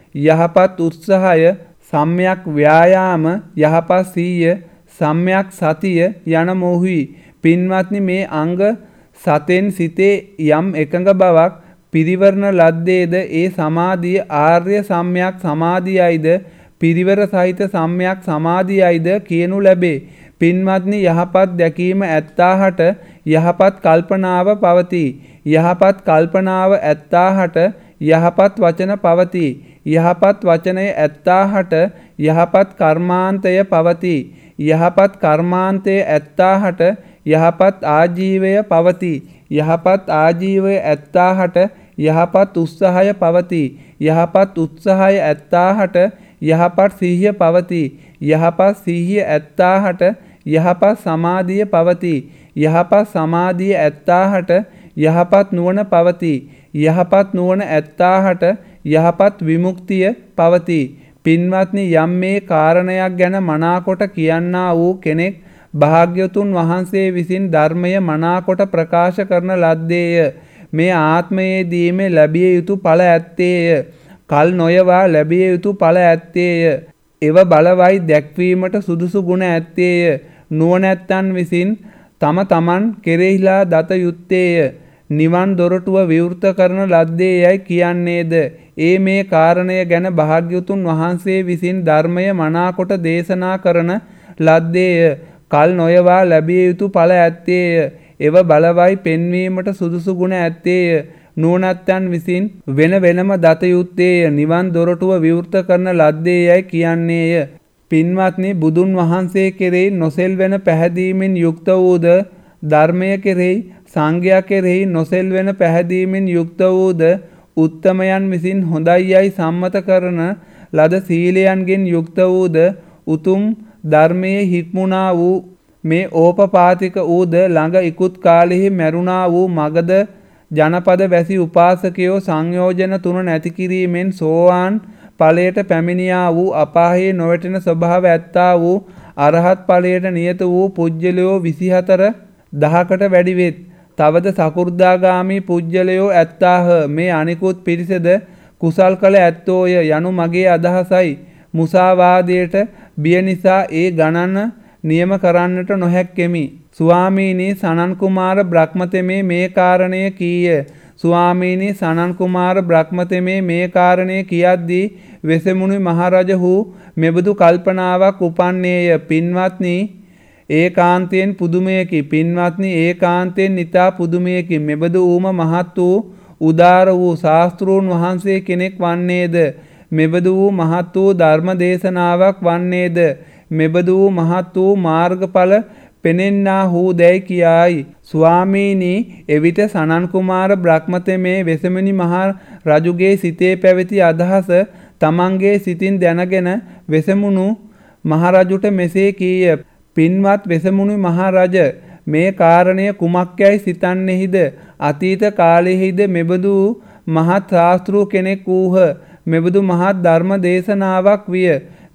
යහපත් උත්සාහය, සම්්‍යක් ව්‍යායාම, යහපත් සීය, සම්්‍යක් සතිය යන මොහුයි. පින්වත්නි, මේ අංග සතෙන් සිතේ යම් එකඟ බවක් පිරිවරණ ලද්දේද ඒ සමාධිය ආර්ය සම්්‍යක් සමාධියයිද පිරිවර සහිත සම්්‍යක් සමාධියයිද කියනු ලැබේ. පින්වත්නි, යහපත් දැකීම ඇත්තාහට යහපත් කල්පනාව පවතී. යහපත් කල්පනාව ඇත්තාහට යහපත් වචන පවතී. යහපත් වචනය ඇත්තාහට යහපත් කර්මාන්තය පවතී. යහපත් කර්මාන්තය ඇත්තාහට යහපත් ආජීවය පවතී. යහපත් ආජීවය ඇත්තාහට යහපත් උත්සාහය පවතී. යහපත් උත්සාහය ඇත්තාහට යහපත් සිහිය පවතී. යහපත් සිහිය ඇත්තාහට යහපත් සමාධිය පවතී. යහපත් සමාධිය ඇත්තාහට යහපත් නුවණ පවතී. යහපත් නුවණ ඇත්තාහට යහපත් විමුක්තිය පවතී. පින්වත්නි, යම් මේ කාරණයක් ගැන මනාකොට කියන්නා වූ කෙනෙක් භාග්‍යවතුන් වහන්සේ විසින් ධර්මය මනාකොට ප්‍රකාශ කරන ලද්දේය. මේ ආත්මයේදීම ලැබිය යුතු ඵල ඇත්තේය. කල් නොයවා ලැබිය යුතු ඵල ඇත්තේය. එව බලවයි දැක්වීමට සුදුසු ගුණ ඇත්තේය. නුවණැත්තන් විසින් තම තමන් කෙරෙහිලා දත යුත්තේය. නිවන් දොරටුව විවෘත කරන ලද්දේ යයි කියන්නේද? ඒ මේ කාරණය ගැන භාග්‍යවතුන් වහන්සේ විසින් ධර්මය මනාකොට දේශනා කරන ලද්දේය. කල් නොයවා ලැබිය යුතු ඵල ඇත්තේය. එව බලවයි පෙන්වීමට සුදුසු ගුණ ඇත්තේය. නුවණැත්තන් විසින් වෙන වෙනම දත යුත්තේය. නිවන් දොරටුව විවෘත කරන ලද්දේ යයි කියන්නේය. පින්වත්නි, බුදුන් වහන්සේ කෙරෙහි නොසෙල්වෙන පැහැදීමෙන් යුක්ත වූද ධර්මය කෙරෙහි සංඝයා කෙරෙහි නොසෙල්වෙන පැහැදීමෙන් යුක්ත වූද උත්තමයන් විසින් හොඳයි යයි සම්මත කරන ලද සීලයන්ගෙන් යුක්ත වූද උතුම් ධර්මයේ හික්මුණා වූ මේ ඕපපාතික වූද ළඟ ඉකුත් කාලෙහි මැරුණා වූ මගද ජනපද වැසි උපාසකයෝ සංයෝජන තුන නැති කිරීමෙන් සෝවාන් ඵලයට පැමිණියා වූ අපායේ නොවැටෙන ස්වභාව ඇත්තා වූ අරහත් ඵලයට නියත වූ පුජ්‍යලයෝ විසිහතර දහකට වැඩි වෙත්. තවද සකු르දාගාමි පුජ්‍යලයෝ ඇත්තාහ. මේ අනිකුත් පිරිසද කුසල් කළ ඇත්තෝය යනු මගේ අදහසයි. මුසාවාදයට බිය නිසා ඒ ගණන නියම කරන්නට නොහැක්කෙමි. ස්වාමීනි, සනන් කුමාර බ්‍රහ්මතෙමේ මේ කාරණය කීය. ස්වාමීනි, සනන් කුමාර බ්‍රහ්මතෙමේ මේ කාරණය කියද්දී වෙසමුණි මහරජහු මෙබඳු කල්පනාවක් උපන්නේය. පින්වත්නි, ඒකාන්තයෙන් පුදුමයකි. පින්වත්නි, ඒකාන්තයෙන් නිතා පුදුමයකි. මෙබඳු ඌම මහත් වූ උදාර වූ ශාස්ත්‍රූන් වහන්සේ කෙනෙක් වන්නේද? මෙබඳු වූ මහත් වූ ධර්ම දේශනාවක් වන්නේද? මෙබඳු වූ මහත් වූ මාර්ගඵල පෙනෙන්නා හූ දැයි කියායි. ස්වාමීනි, එවිට සනන් කුමාර බ්‍රහ්මතෙමේ වෙසමුණි මහ රජුගේ සිතේ පැවති අදහස තමන්ගේ සිතින් දැනගෙන වෙසමුණු මහරජුට මෙසේ කීය. පින්වත් වෙසමුණි මහරජ, මේ කාරණය කුමක්යයි සිතන්නේහිද? අතීත කාලයෙහිද මෙබඳු මහත් ශාස්ත්‍රූ කෙනෙක් වූහ. මෙබඳු මහත් ධර්ම දේශනාවක් විය.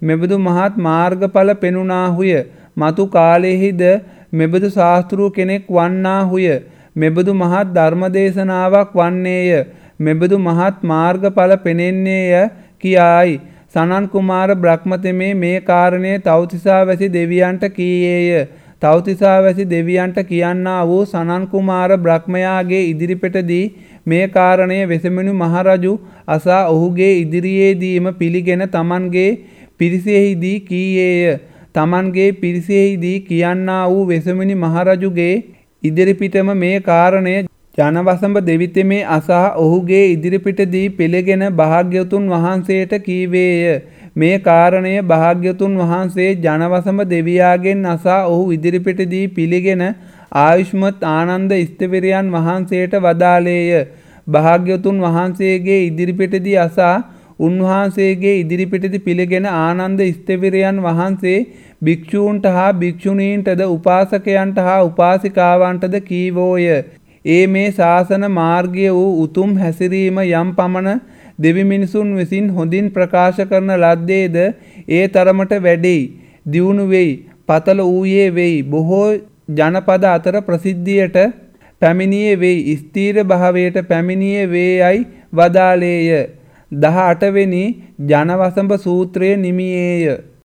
මෙබඳු මහත් මාර්ගඵල පෙනුණාහුය. මතු කාලයෙහිද මෙබඳු ශාස්ත්‍රූ කෙනෙක් වන්නාහුය. මෙබඳු මහත් ධර්මදේශනාවක් වන්නේය. මෙබඳු මහත් මාර්ගඵල පෙනෙන්නේය කියායි. සනන් කුමාර බ්‍රහ්මතෙමේ මේ කාරණය තව්තිසා වැසි දෙවියන්ට කීයේය. තව්තිසා වැසි දෙවියන්ට කියන්නා වූ සනන් කුමාර බ්‍රහ්මයාගේ ඉදිරිපෙටදී මේ කාරණය වෙසමුණි මහරජු අසා ඔහුගේ ඉදිරියේදීම පිළිගෙන තමන්ගේ පිරිසෙහිදී කීයේය. තමන්ගේ පිරිසෙහිදී කියන්නා වූ වෙසමුණි මහරජුගේ ඉදිරිපිටම මේ කාරණය ජනවසඹ දෙවිතෙමේ අසා ඔහුගේ ඉදිරිපිටදී පිළිගෙන භාග්‍යවතුන් වහන්සේට කීවේය. මේ කාරණය භාග්‍යවතුන් වහන්සේ ජනවසඹ දෙවියාගෙන් අසා ඔහු ඉදිරිපිටදී පිළිගෙන ආයුෂ්මත් ආනන්ද ස්ථවිරයන් වහන්සේට වදාළේය. භාග්‍යවතුන් වහන්සේගේ ඉදිරිපිටදී අසා උන්වහන්සේගේ ඉදිරිපිටදී පිළිගෙන ආනන්ද ස්ථවිරයන් වහන්සේ භික්ෂූන්ට හා භික්ෂුණීන්ටද උපාසකයන්ට හා උපාසිකාවන්ටද කීවෝය. ඒ මේ ශාසන මාර්ගය වූ උතුම් හැසිරීම යම් පමණ දෙවි මිනිසුන් විසින් හොඳින් ප්‍රකාශ කරන ලද්දේද ඒ තරමට වැඩෙයි, දියුණු වෙයි, පතල වූයේ වෙයි, බොහෝ ජනපද අතර ප්‍රසිද්ධියට පැමිණියේ වෙයි, ස්ථීර භාවයට පැමිණියේ වේයයි වදාළේය. දහ අට වෙනි ජනවසඹ සූත්‍රය නිමියේය.